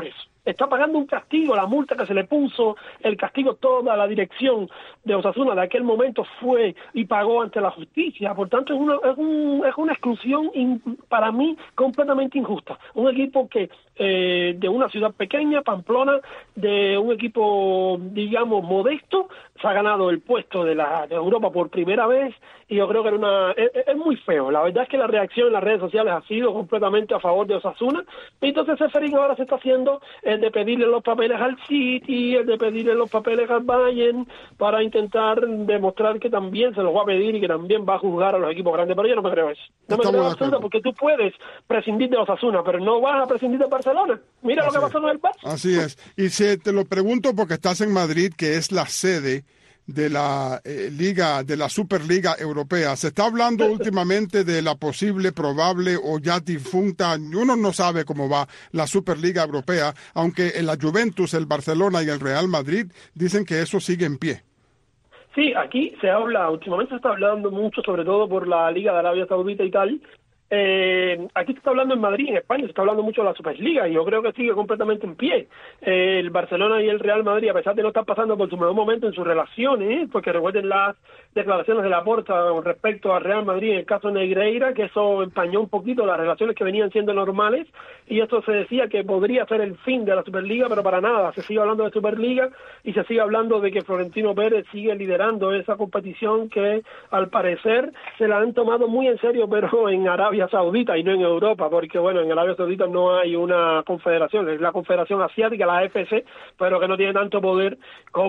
está pagando un castigo, la multa que se le puso, el castigo, toda la dirección de Osasuna de aquel momento fue y pagó ante la justicia. Por tanto, es una, es un, es una exclusión in, para mí completamente injusta. Un equipo que eh, de una ciudad pequeña, Pamplona, de un equipo, digamos, modesto, se ha ganado el puesto de la de Europa por primera vez, y yo creo que era una es, es muy feo. La verdad es que la reacción en las redes sociales ha sido completamente a favor de Osasuna, y entonces Ceferín ahora se está haciendo el de pedirle los papeles al City, el de pedirle los papeles al Bayern, para intentar demostrar que también se los va a pedir y que también va a juzgar a los equipos grandes, pero yo no me creo eso. No Estamos me creo absoluta, porque tú puedes prescindir de Osasuna, pero no vas a prescindir de Barcelona. Mira Así lo que pasó en el Barça. Así es. Y si te lo pregunto porque estás en Madrid, que es la sede de la eh, Liga, de la Superliga Europea. Se está hablando últimamente de la posible, probable o ya difunta, uno no sabe cómo va la Superliga Europea, aunque en la Juventus, el Barcelona y el Real Madrid dicen que eso sigue en pie. Sí, aquí se habla, últimamente se está hablando mucho, sobre todo por la Liga de Arabia Saudita y tal. Eh, aquí se está hablando en Madrid, en España, se está hablando mucho de la Superliga, y yo creo que sigue completamente en pie. Eh, el Barcelona y el Real Madrid, a pesar de no estar pasando por su mejor momento en sus relaciones, porque recuerden las declaraciones de Laporta respecto al Real Madrid en el caso de Negreira, que eso empañó un poquito las relaciones que venían siendo normales, y esto se decía que podría ser el fin de la Superliga, pero para nada. Se sigue hablando de Superliga y se sigue hablando de que Florentino Pérez sigue liderando esa competición que al parecer se la han tomado muy en serio, pero en Arabia Saudita y no en Europa, porque bueno, en Arabia Saudita no hay una confederación, es la Confederación Asiática, la A F C, pero que no tiene tanto poder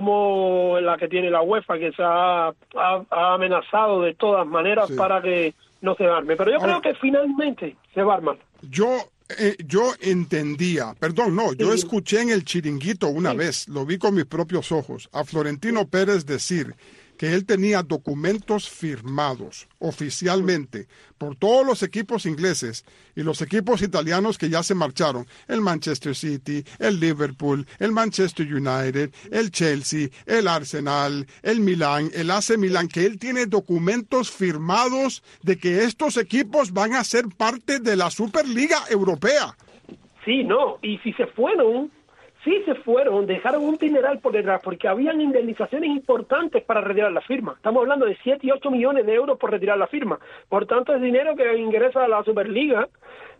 como la que tiene la UEFA, que se ha, ha, ha amenazado de todas maneras sí. para que no se arme. Pero yo Ahora, creo que finalmente se va a armar. Yo eh, yo entendía, perdón, no, yo sí. escuché en el Chiringuito una sí. vez, lo vi con mis propios ojos, a Florentino Pérez decir que él tenía documentos firmados oficialmente por todos los equipos ingleses y los equipos italianos que ya se marcharon, el Manchester City, el Liverpool, el Manchester United, el Chelsea, el Arsenal, el Milán, el A C Milán, que él tiene documentos firmados de que estos equipos van a ser parte de la Superliga Europea. Sí, no, y si se fueron... Sí se fueron, dejaron un dineral por detrás, porque habían indemnizaciones importantes para retirar la firma. Estamos hablando de siete y ocho millones de euros por retirar la firma. Por tanto, es dinero que ingresa a la Superliga,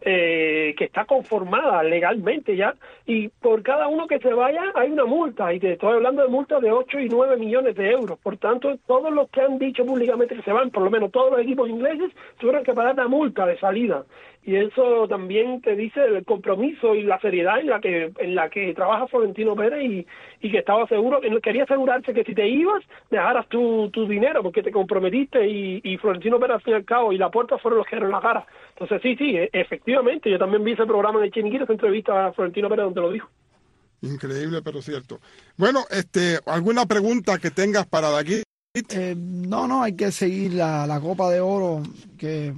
eh, que está conformada legalmente ya, y por cada uno que se vaya hay una multa, y te estoy hablando de multas de ocho y nueve millones de euros. Por tanto, todos los que han dicho públicamente que se van, por lo menos todos los equipos ingleses, tuvieron que pagar la multa de salida. Y eso también te dice el compromiso y la seriedad en la que en la que trabaja Florentino Pérez, y, y que estaba seguro, que quería asegurarse que si te ibas, dejaras tu, tu dinero, porque te comprometiste, y, y Florentino Pérez al fin y al cabo y Laporta fueron los que dieron la cara. Entonces sí, sí, efectivamente, yo también vi ese programa de Chiringuito, esa entrevista a Florentino Pérez donde lo dijo. Increíble, pero cierto. Bueno, este, ¿alguna pregunta que tengas para de aquí? Eh, no, no, hay que seguir la, la Copa de Oro, que...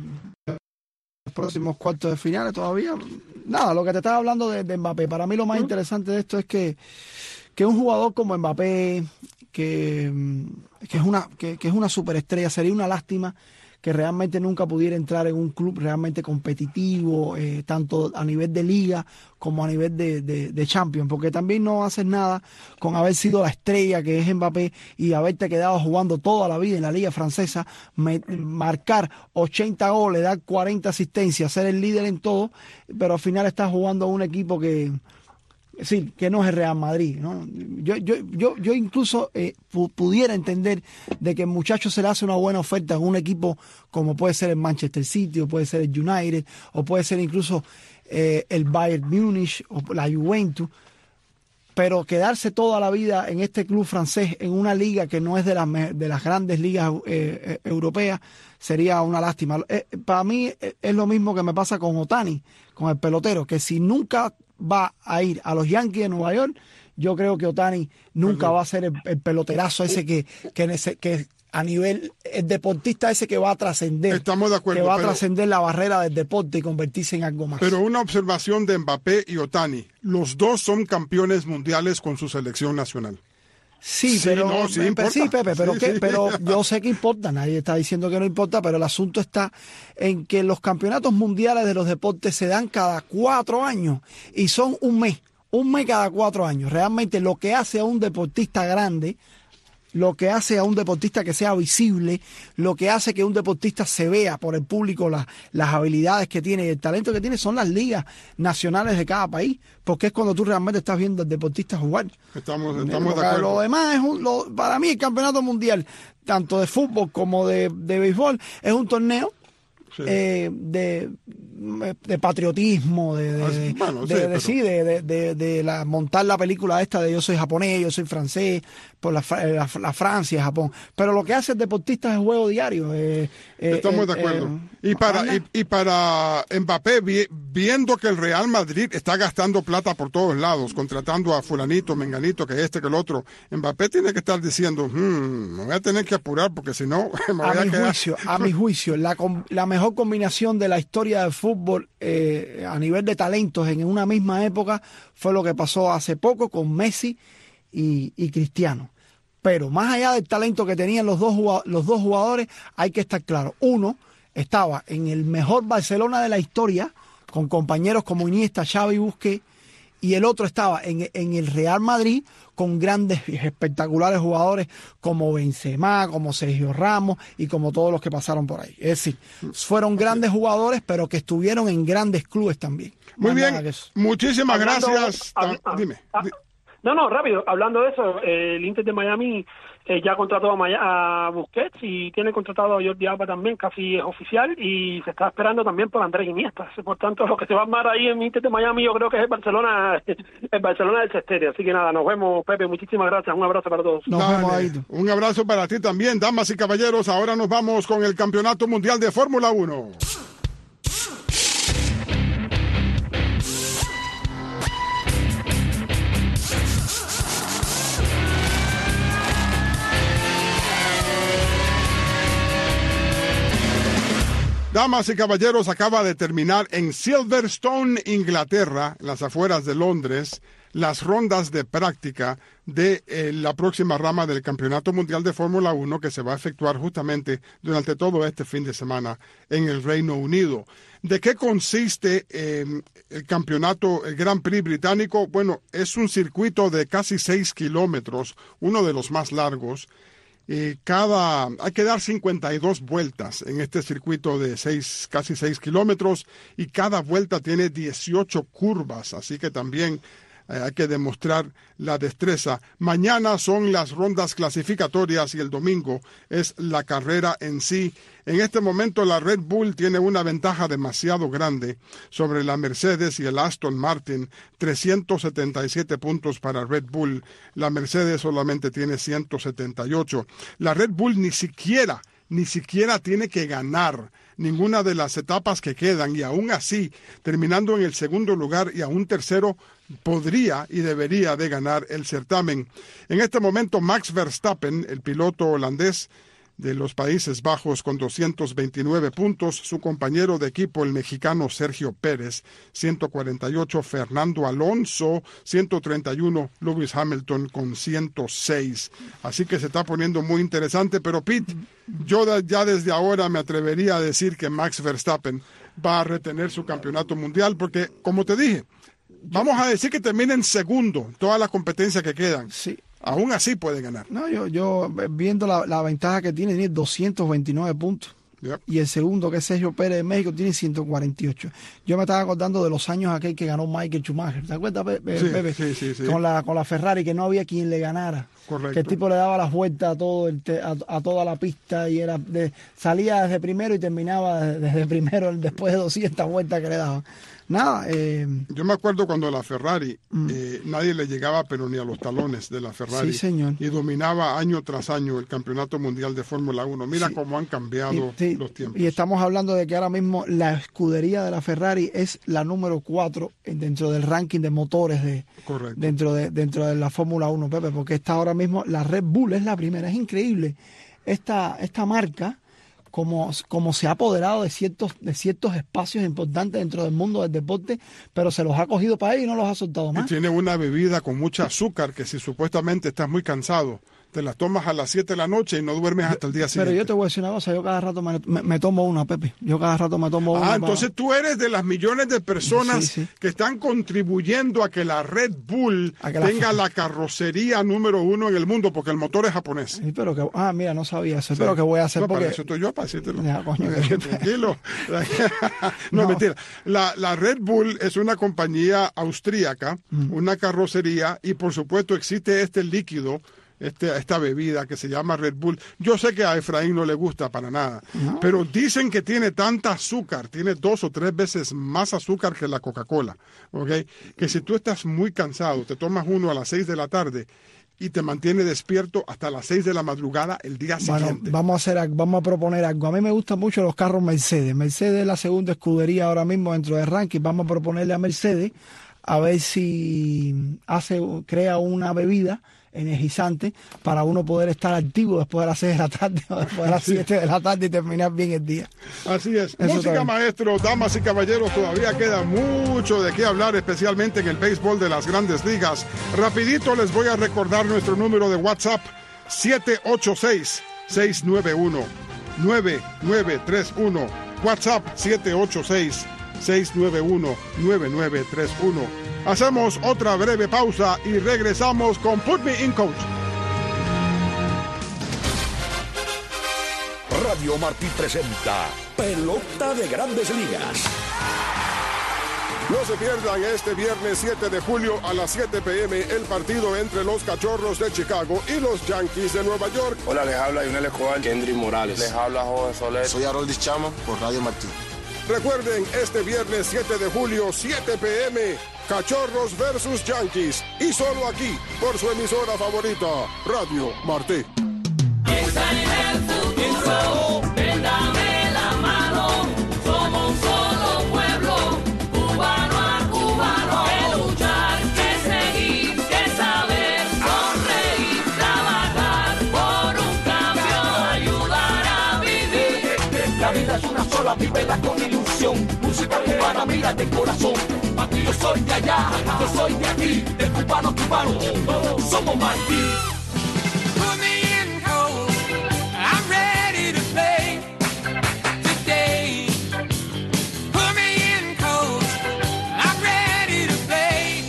los próximos cuartos de finales todavía. Nada, lo que te estaba hablando de, de Mbappé, para mí lo más ¿Mm? interesante de esto es que, que un jugador como Mbappé, que, que es una que, que es una superestrella, sería una lástima que realmente nunca pudiera entrar en un club realmente competitivo, eh, tanto a nivel de liga como a nivel de, de, de Champions, porque también no haces nada con haber sido la estrella que es Mbappé y haberte quedado jugando toda la vida en la liga francesa, me, marcar ochenta goles, dar cuarenta asistencias, ser el líder en todo, pero al final estás jugando a un equipo que... sí, que no es el Real Madrid, ¿no? Yo, yo, yo, yo incluso eh, pudiera entender de que el muchacho se le hace una buena oferta en un equipo como puede ser el Manchester City, o puede ser el United, o puede ser incluso eh, el Bayern Múnich o la Juventus, pero quedarse toda la vida en este club francés, en una liga que no es de las, de las grandes ligas eh, eh, europeas, sería una lástima. Eh, para mí eh, es lo mismo que me pasa con Ohtani, con el pelotero, que si nunca va a ir a los Yankees de Nueva York, yo creo que Ohtani nunca Perdón. va a ser el, el peloterazo ese que, que, que a nivel, el deportista ese que va a trascender. Estamos de acuerdo. Que va pero, a trascender la barrera del deporte y convertirse en algo más. Pero una observación de Mbappé y Ohtani. Los dos son campeones mundiales con su selección nacional. Sí, sí, pero no, sí, Pepe, sí, Pepe, pero, sí, ¿qué? sí. pero yo sé que importa, nadie está diciendo que no importa, pero el asunto está en que los campeonatos mundiales de los deportes se dan cada cuatro años y son un mes un mes cada cuatro años. Realmente lo que hace a un deportista grande, lo que hace a un deportista que sea visible, lo que hace que un deportista se vea por el público, la, las habilidades que tiene y el talento que tiene son las ligas nacionales de cada país, porque es cuando tú realmente estás viendo al deportista jugar. Estamos, estamos de acuerdo. Lo demás es un, lo, para mí el campeonato mundial, tanto de fútbol como de, de béisbol, es un torneo sí. eh, de, de patriotismo, de, de, bueno, de, sí, de, pero... sí, de, de, de, de la, montar la película esta de yo soy japonés, yo soy francés, por la, la, la Francia, Japón. Pero lo que hace el deportista es juego diario. Eh, Estamos eh, de acuerdo. Eh, y para y, y para Mbappé, vi, viendo que el Real Madrid está gastando plata por todos lados, contratando a fulanito, menganito, que este, que el otro, Mbappé tiene que estar diciendo, hmm, me voy a tener que apurar porque si no me voy a, a mi quedar... juicio, a mi juicio, la, la mejor combinación de la historia del fútbol eh, a nivel de talentos en una misma época fue lo que pasó hace poco con Messi y, y Cristiano. Pero más allá del talento que tenían los dos, los dos jugadores, hay que estar claro. Uno estaba en el mejor Barcelona de la historia, con compañeros como Iniesta, Xavi, Busquets, y el otro estaba en, en el Real Madrid con grandes y espectaculares jugadores como Benzema, como Sergio Ramos y como todos los que pasaron por ahí. Es decir, fueron grandes jugadores, pero que estuvieron en grandes clubes también. Muy bien, muchísimas hablando, gracias. Hab, hab, Dime. Hab, no, no, rápido. Hablando de eso, eh, el Inter de Miami eh, ya contrató a, Maya, a Busquets y tiene contratado a Jordi Alba también, casi es oficial, y se está esperando también por Andrés Iniesta. Por tanto, lo que se va a armar ahí en el Inter de Miami yo creo que es el Barcelona, el Barcelona del Cesterio. Así que nada, nos vemos, Pepe. Muchísimas gracias. Un abrazo para todos. Nos vemos ahí. Un abrazo para ti también, damas y caballeros. Ahora nos vamos con el Campeonato Mundial de Fórmula uno. Damas y caballeros, acaba de terminar en Silverstone, Inglaterra, en las afueras de Londres, las rondas de práctica de eh, la próxima rama del Campeonato Mundial de Fórmula uno que se va a efectuar justamente durante todo este fin de semana en el Reino Unido. ¿De qué consiste eh, el campeonato, el Grand Prix británico? Bueno, es un circuito de casi seis kilómetros, uno de los más largos. Y cada, hay que dar cincuenta y dos vueltas en este circuito de seis, casi seis kilómetros y cada vuelta tiene dieciocho curvas, así que también eh, hay que demostrar la destreza. Mañana son las rondas clasificatorias y el domingo es la carrera en sí. En este momento la Red Bull tiene una ventaja demasiado grande sobre la Mercedes y el Aston Martin, trescientos setenta y siete puntos para Red Bull, la Mercedes solamente tiene ciento setenta y ocho. La Red Bull ni siquiera, ni siquiera tiene que ganar ninguna de las etapas que quedan y aún así, terminando en el segundo lugar y a un tercero, podría y debería de ganar el certamen. En este momento Max Verstappen, el piloto holandés, de los Países Bajos con doscientos veintinueve puntos, su compañero de equipo el mexicano Sergio Pérez, ciento cuarenta y ocho, Fernando Alonso, ciento treinta y uno, Lewis Hamilton con ciento seis. Así que se está poniendo muy interesante, pero Pete, yo ya desde ahora me atrevería a decir que Max Verstappen va a retener su campeonato mundial, porque como te dije, vamos a decir que termina en segundo todas las competencias que quedan. Sí. Aún así puede ganar. No, yo, yo viendo la, la ventaja que tiene, tiene doscientos veintinueve puntos. Yep. Y el segundo, que es Sergio Pérez de México, tiene ciento cuarenta y ocho. Yo me estaba acordando de los años aquel que ganó Michael Schumacher. ¿Te acuerdas, Pepe? Sí, Pepe? Sí, sí, sí. Con la, con la Ferrari, que no había quien le ganara. Correcto. Que el tipo le daba las vueltas a, todo el te, a, a toda la pista y era de, salía desde primero y terminaba desde, desde primero después de doscientas vueltas que le daban. Nada. Eh, Yo me acuerdo cuando la Ferrari, mm. eh, nadie le llegaba pero ni a los talones de la Ferrari. Sí, señor. Y dominaba año tras año el Campeonato Mundial de Fórmula uno. Mira sí. cómo han cambiado y, sí, los tiempos. Y estamos hablando de que ahora mismo la escudería de la Ferrari es la número cuatro dentro del ranking de motores de dentro de dentro de la Fórmula uno, Pepe, porque está ahora mismo la Red Bull es la primera. Es increíble esta, esta marca. Como, como se ha apoderado de ciertos, de ciertos espacios importantes dentro del mundo del deporte, pero se los ha cogido para él y no los ha soltado más. Y tiene una bebida con mucha azúcar que si supuestamente estás muy cansado, te las tomas a las siete de la noche y no duermes hasta el día siguiente. Pero yo te voy a decir una cosa, yo cada rato me, me, me tomo una, Pepe. Yo cada rato me tomo una. Ah, entonces para... tú eres de las millones de personas sí, sí. que están contribuyendo a que la Red Bull que tenga la... la carrocería número uno en el mundo, porque el motor es japonés. Sí, pero que, ah, mira, no sabía eso. Sí. Pero que voy a hacer no, porque... para eso estoy yo, para decírtelo. Ya, coño, que... Tranquilo. no, no, mentira. La, la Red Bull es una compañía austríaca, mm. una carrocería, y por supuesto existe este líquido, Este, esta bebida que se llama Red Bull. Yo sé que a Efraín no le gusta para nada, no. pero dicen que tiene tanta azúcar, tiene dos o tres veces más azúcar que la Coca-Cola, ¿ok? Que si tú estás muy cansado, te tomas uno a las seis de la tarde y te mantiene despierto hasta las seis de la madrugada el día bueno, siguiente. Vamos a hacer, vamos a proponer algo. A mí me gustan mucho los carros Mercedes. Mercedes es la segunda escudería ahora mismo dentro del ranking. Vamos a proponerle a Mercedes a ver si hace, crea una bebida energizante para uno poder estar activo después de las seis de la tarde o después de las siete de la tarde y terminar bien el día. Así es. Eso Música, también. Maestros, damas y caballeros, todavía queda mucho de qué hablar, especialmente en el béisbol de las Grandes Ligas. Rapidito les voy a recordar nuestro número de WhatsApp, siete ocho seis, seis nueve uno, nueve nueve tres uno. WhatsApp siete ocho seis, seis nueve uno, nueve nueve tres uno. Hacemos otra breve pausa y regresamos con Put Me in Coach. Radio Martí presenta Pelota de Grandes Ligas. No se pierdan este viernes siete de julio a las siete p m el partido entre los Cachorros de Chicago y los Yankees de Nueva York. Hola, les habla Yunel Escobar, Kendry Morales. Les habla Jorge Soler. Soy Haroldis Chama por Radio Martí. Recuerden, este viernes siete de julio, siete p m, Cachorros versus Yankees. Y solo aquí, por su emisora favorita, Radio Martí. Piensa en el futuro, téndame la mano. Somos un solo pueblo, cubano a cubano. Que luchar, que seguir, que saber, sonreír, trabajar por un cambio, ayudar a vivir. La vida es una sola, vívela con ilusión. Música cubana, mira de corazón. Aquí yo soy de allá, yo soy de aquí, de cubano a cubano, somos Martí. Put me in cold, I'm ready to play today. Put me in cold, I'm ready to play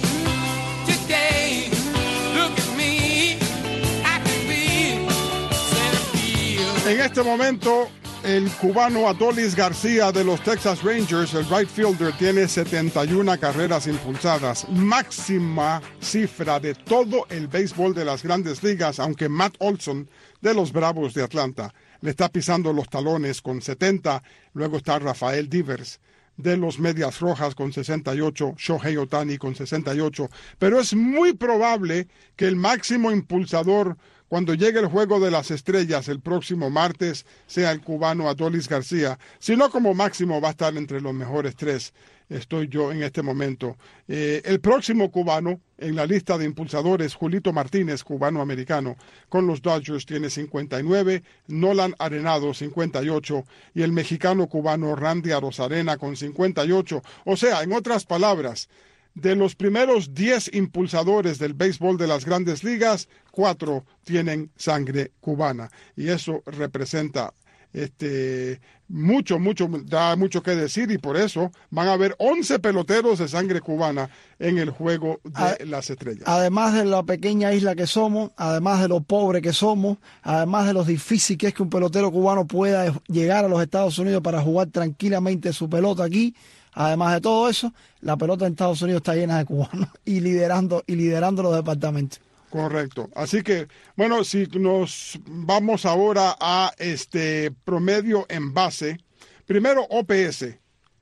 today. Look at me, I can be center field. En este momento, el cubano Adolis García de los Texas Rangers, el right fielder, tiene setenta y una carreras impulsadas, máxima cifra de todo el béisbol de las Grandes Ligas, aunque Matt Olson de los Bravos de Atlanta le está pisando los talones con setenta, luego está Rafael Devers de los Medias Rojas con sesenta y ocho, Shohei Ohtani con sesenta y ocho, pero es muy probable que el máximo impulsador cuando llegue el Juego de las Estrellas el próximo martes sea el cubano Adolis García. Si no, como máximo va a estar entre los mejores tres. Estoy yo en este momento. Eh, el próximo cubano en la lista de impulsadores, Julito Martínez, cubano-americano, con los Dodgers tiene cincuenta y nueve, Nolan Arenado cincuenta y ocho y el mexicano-cubano Randy Arozarena con cincuenta y ocho. O sea, en otras palabras, de los primeros diez impulsadores del béisbol de las Grandes Ligas, cuatro tienen sangre cubana. Y eso representa este mucho, mucho, da mucho que decir, y por eso van a haber once peloteros de sangre cubana en el Juego de a, las Estrellas. Además de la pequeña isla que somos, además de lo pobre que somos, además de lo difícil que es que un pelotero cubano pueda llegar a los Estados Unidos para jugar tranquilamente su pelota aquí, además de todo eso, la pelota en Estados Unidos está llena de cubanos y liderando, y liderando los departamentos. Correcto. Así que, bueno, si nos vamos ahora a este promedio en base, primero O P S.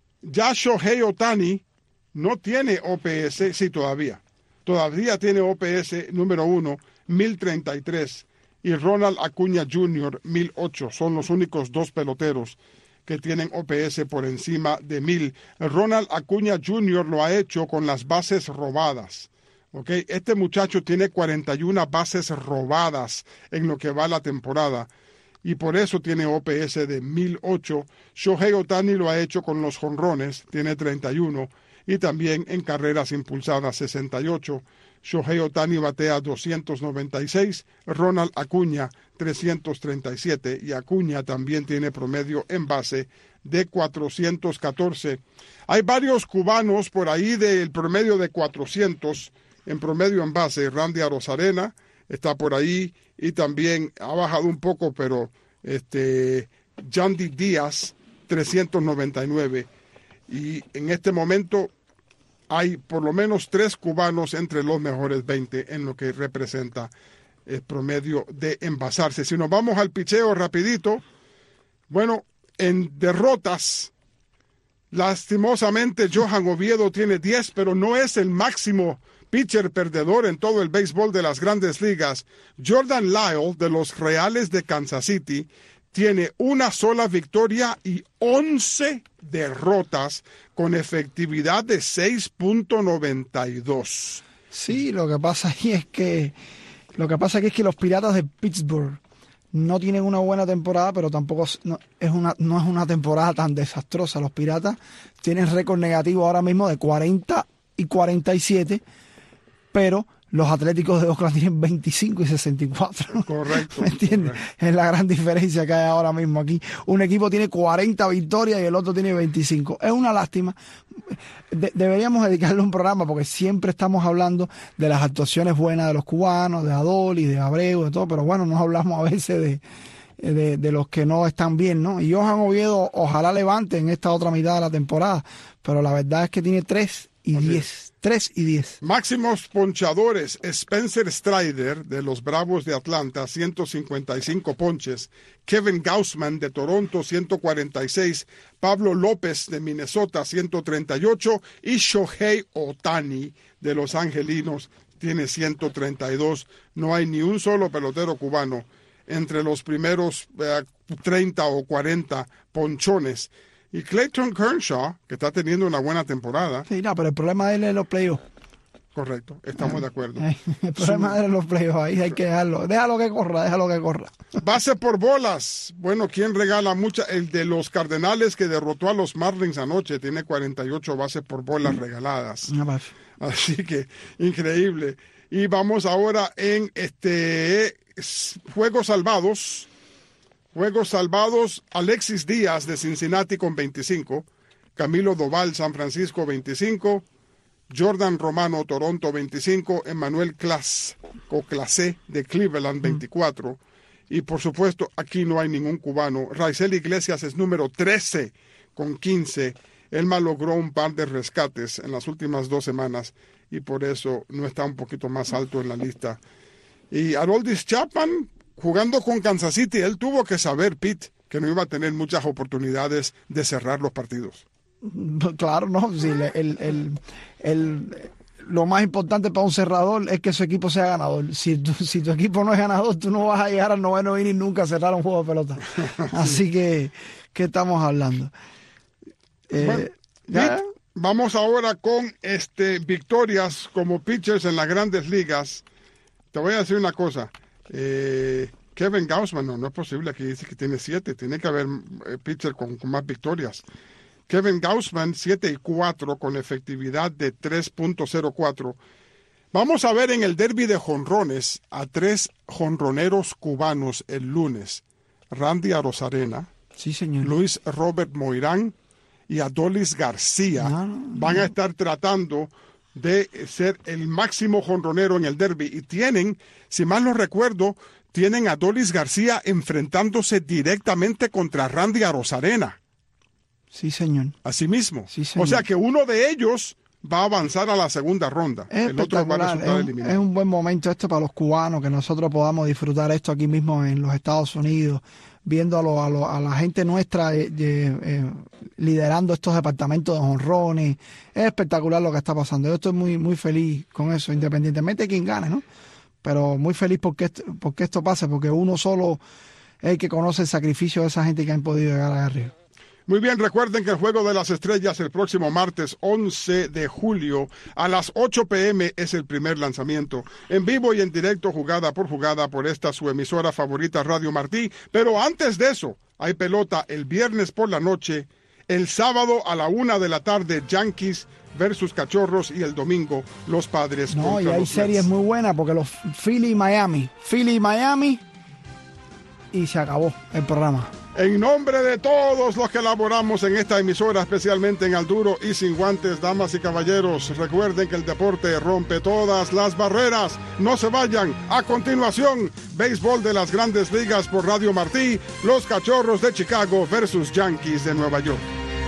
Ya Shohei Ohtani no tiene O P S, sí, todavía. Todavía tiene O P S número uno, mil treinta y tres, y Ronald Acuña junior, mil ocho. Son los únicos dos peloteros que tienen O P S por encima de mil. Ronald Acuña junior lo ha hecho con las bases robadas. Okay. Este muchacho tiene cuarenta y una bases robadas en lo que va la temporada y por eso tiene O P S de mil ocho. Shohei Ohtani lo ha hecho con los jonrones, tiene treinta y uno, y también en carreras impulsadas sesenta y ocho. Shohei Ohtani batea doscientos noventa y seis, Ronald Acuña trescientos treinta y siete y Acuña también tiene promedio en base de cuatrocientos catorce. Hay varios cubanos por ahí del promedio de cuatrocientos en promedio en base. Randy Arozarena está por ahí y también ha bajado un poco, pero este Yandy Díaz trescientos noventa y nueve. Y en este momento hay por lo menos tres cubanos entre los mejores veinte en lo que representa el promedio de envasarse. Si nos vamos al picheo rapidito, bueno, en derrotas, lastimosamente Johan Oviedo tiene diez, pero no es el máximo pitcher perdedor en todo el béisbol de las grandes ligas. Jordan Lyle de los Reales de Kansas City tiene una sola victoria y once derrotas con efectividad de seis punto noventa y dos. Sí, lo que pasa ahí es que lo que pasa aquí es que los Piratas de Pittsburgh no tienen una buena temporada, pero tampoco no, es una no es una temporada tan desastrosa. Los Piratas tienen récord negativo ahora mismo de cuarenta y cuarenta y siete, pero los Atléticos de Oakland tienen veinticinco y sesenta y cuatro. Correcto. ¿Me entiendes? Correcto. Es la gran diferencia que hay ahora mismo aquí. Un equipo tiene cuarenta victorias y el otro tiene veinticinco. Es una lástima. De- deberíamos dedicarle un programa porque siempre estamos hablando de las actuaciones buenas de los cubanos, de Adoli, de Abreu, de todo, pero bueno, nos hablamos a veces de, de, de los que no están bien, ¿no? Y Johan Oviedo ojalá levante en esta otra mitad de la temporada, pero la verdad es que tiene tres y diez. tres y diez. Máximos ponchadores, Spencer Strider de los Bravos de Atlanta, ciento cincuenta y cinco ponches. Kevin Gausman de Toronto, ciento cuarenta y seis. Pablo López de Minnesota, ciento treinta y ocho. Y Shohei Ohtani de los Angelinos tiene ciento treinta y dos. No hay ni un solo pelotero cubano entre los primeros eh, treinta o cuarenta ponchones. Y Clayton Kershaw, que está teniendo una buena temporada. Sí, no, pero el problema de él es los playoffs. Correcto, estamos de acuerdo. El problema de él es los playoffs, ahí hay que dejarlo. Déjalo que corra, déjalo que corra. Base por bolas. Bueno, ¿quién regala mucha? El de los Cardenales que derrotó a los Marlins anoche tiene cuarenta y ocho bases por bolas regaladas. Así que, increíble. Y vamos ahora en este Juegos Salvados. Juegos salvados, Alexis Díaz de Cincinnati con veinticinco, Camilo Doval, San Francisco veinticinco, Jordan Romano, Toronto veinticinco, Emmanuel Clase o Clase de Cleveland veinticuatro, y por supuesto aquí no hay ningún cubano. Raisel Iglesias es número trece con quince, él malogró un par de rescates en las últimas dos semanas y por eso no está un poquito más alto en la lista. Y Aroldis Chapman, jugando con Kansas City, él tuvo que saber, Pete, que no iba a tener muchas oportunidades de cerrar los partidos. Claro, no. Sí, el, el, el, el, lo más importante para un cerrador es que su equipo sea ganador. Si tu, si tu equipo no es ganador, tú no vas a llegar al noveno inning nunca a cerrar un juego de pelota. Así que, ¿qué estamos hablando? Eh, bueno, Pete, vamos ahora con este victorias como pitchers en las grandes ligas. Te voy a decir una cosa. Eh, Kevin Gausman, no, no es posible, aquí dice que tiene siete, tiene que haber eh, pitcher con, con más victorias. Kevin Gausman, siete y cuatro con efectividad de tres punto cero cuatro. Vamos a ver en el derbi de jonrones a tres jonroneros cubanos el lunes. Randy Arozarena, sí, señor. Luis Robert Moirán y Adolis García no, no, van no. a estar tratando de ser el máximo jonronero en el derbi y tienen, si mal no recuerdo, tienen a Adolis García enfrentándose directamente contra Randy Arozarena. Sí, señor. Así mismo. Sí, señor. O sea que uno de ellos va a avanzar a la segunda ronda. Es el otro va a resultar es, eliminado. Es un buen momento esto para los cubanos, que nosotros podamos disfrutar esto aquí mismo en los Estados Unidos, viendo a, lo, a, lo, a la gente nuestra eh, eh, liderando estos departamentos de jonrones. Es espectacular lo que está pasando. Yo estoy muy, muy feliz con eso, independientemente de quién gane, ¿no? Pero muy feliz porque esto, porque esto pase, porque uno solo es el que conoce el sacrificio de esa gente que han podido llegar allá arriba. Muy bien, recuerden que el Juego de las Estrellas el próximo martes once de julio a las ocho p.m. es el primer lanzamiento. En vivo y en directo, jugada por jugada, por esta su emisora favorita Radio Martí. Pero antes de eso, hay pelota el viernes por la noche, el sábado a la una de la tarde, Yankees versus Cachorros y el domingo los Padres No, contra y hay los series Mets. muy buenas porque los Philly y Miami, Philly y Miami, y se acabó el programa. En nombre de todos los que laboramos en esta emisora, especialmente en Al Duro y Sin Guantes, damas y caballeros, recuerden que el deporte rompe todas las barreras. No se vayan. A continuación, béisbol de las Grandes Ligas por Radio Martí, los Cachorros de Chicago versus Yankees de Nueva York.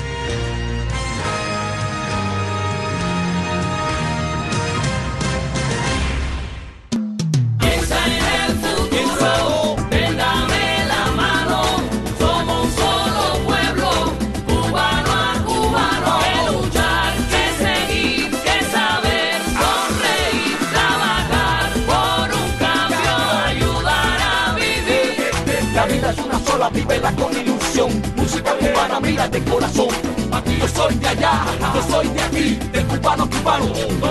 Vívela con ilusión, música cubana, mira de corazón. Aquí yo soy de allá, yo soy de aquí, del cubano cubano.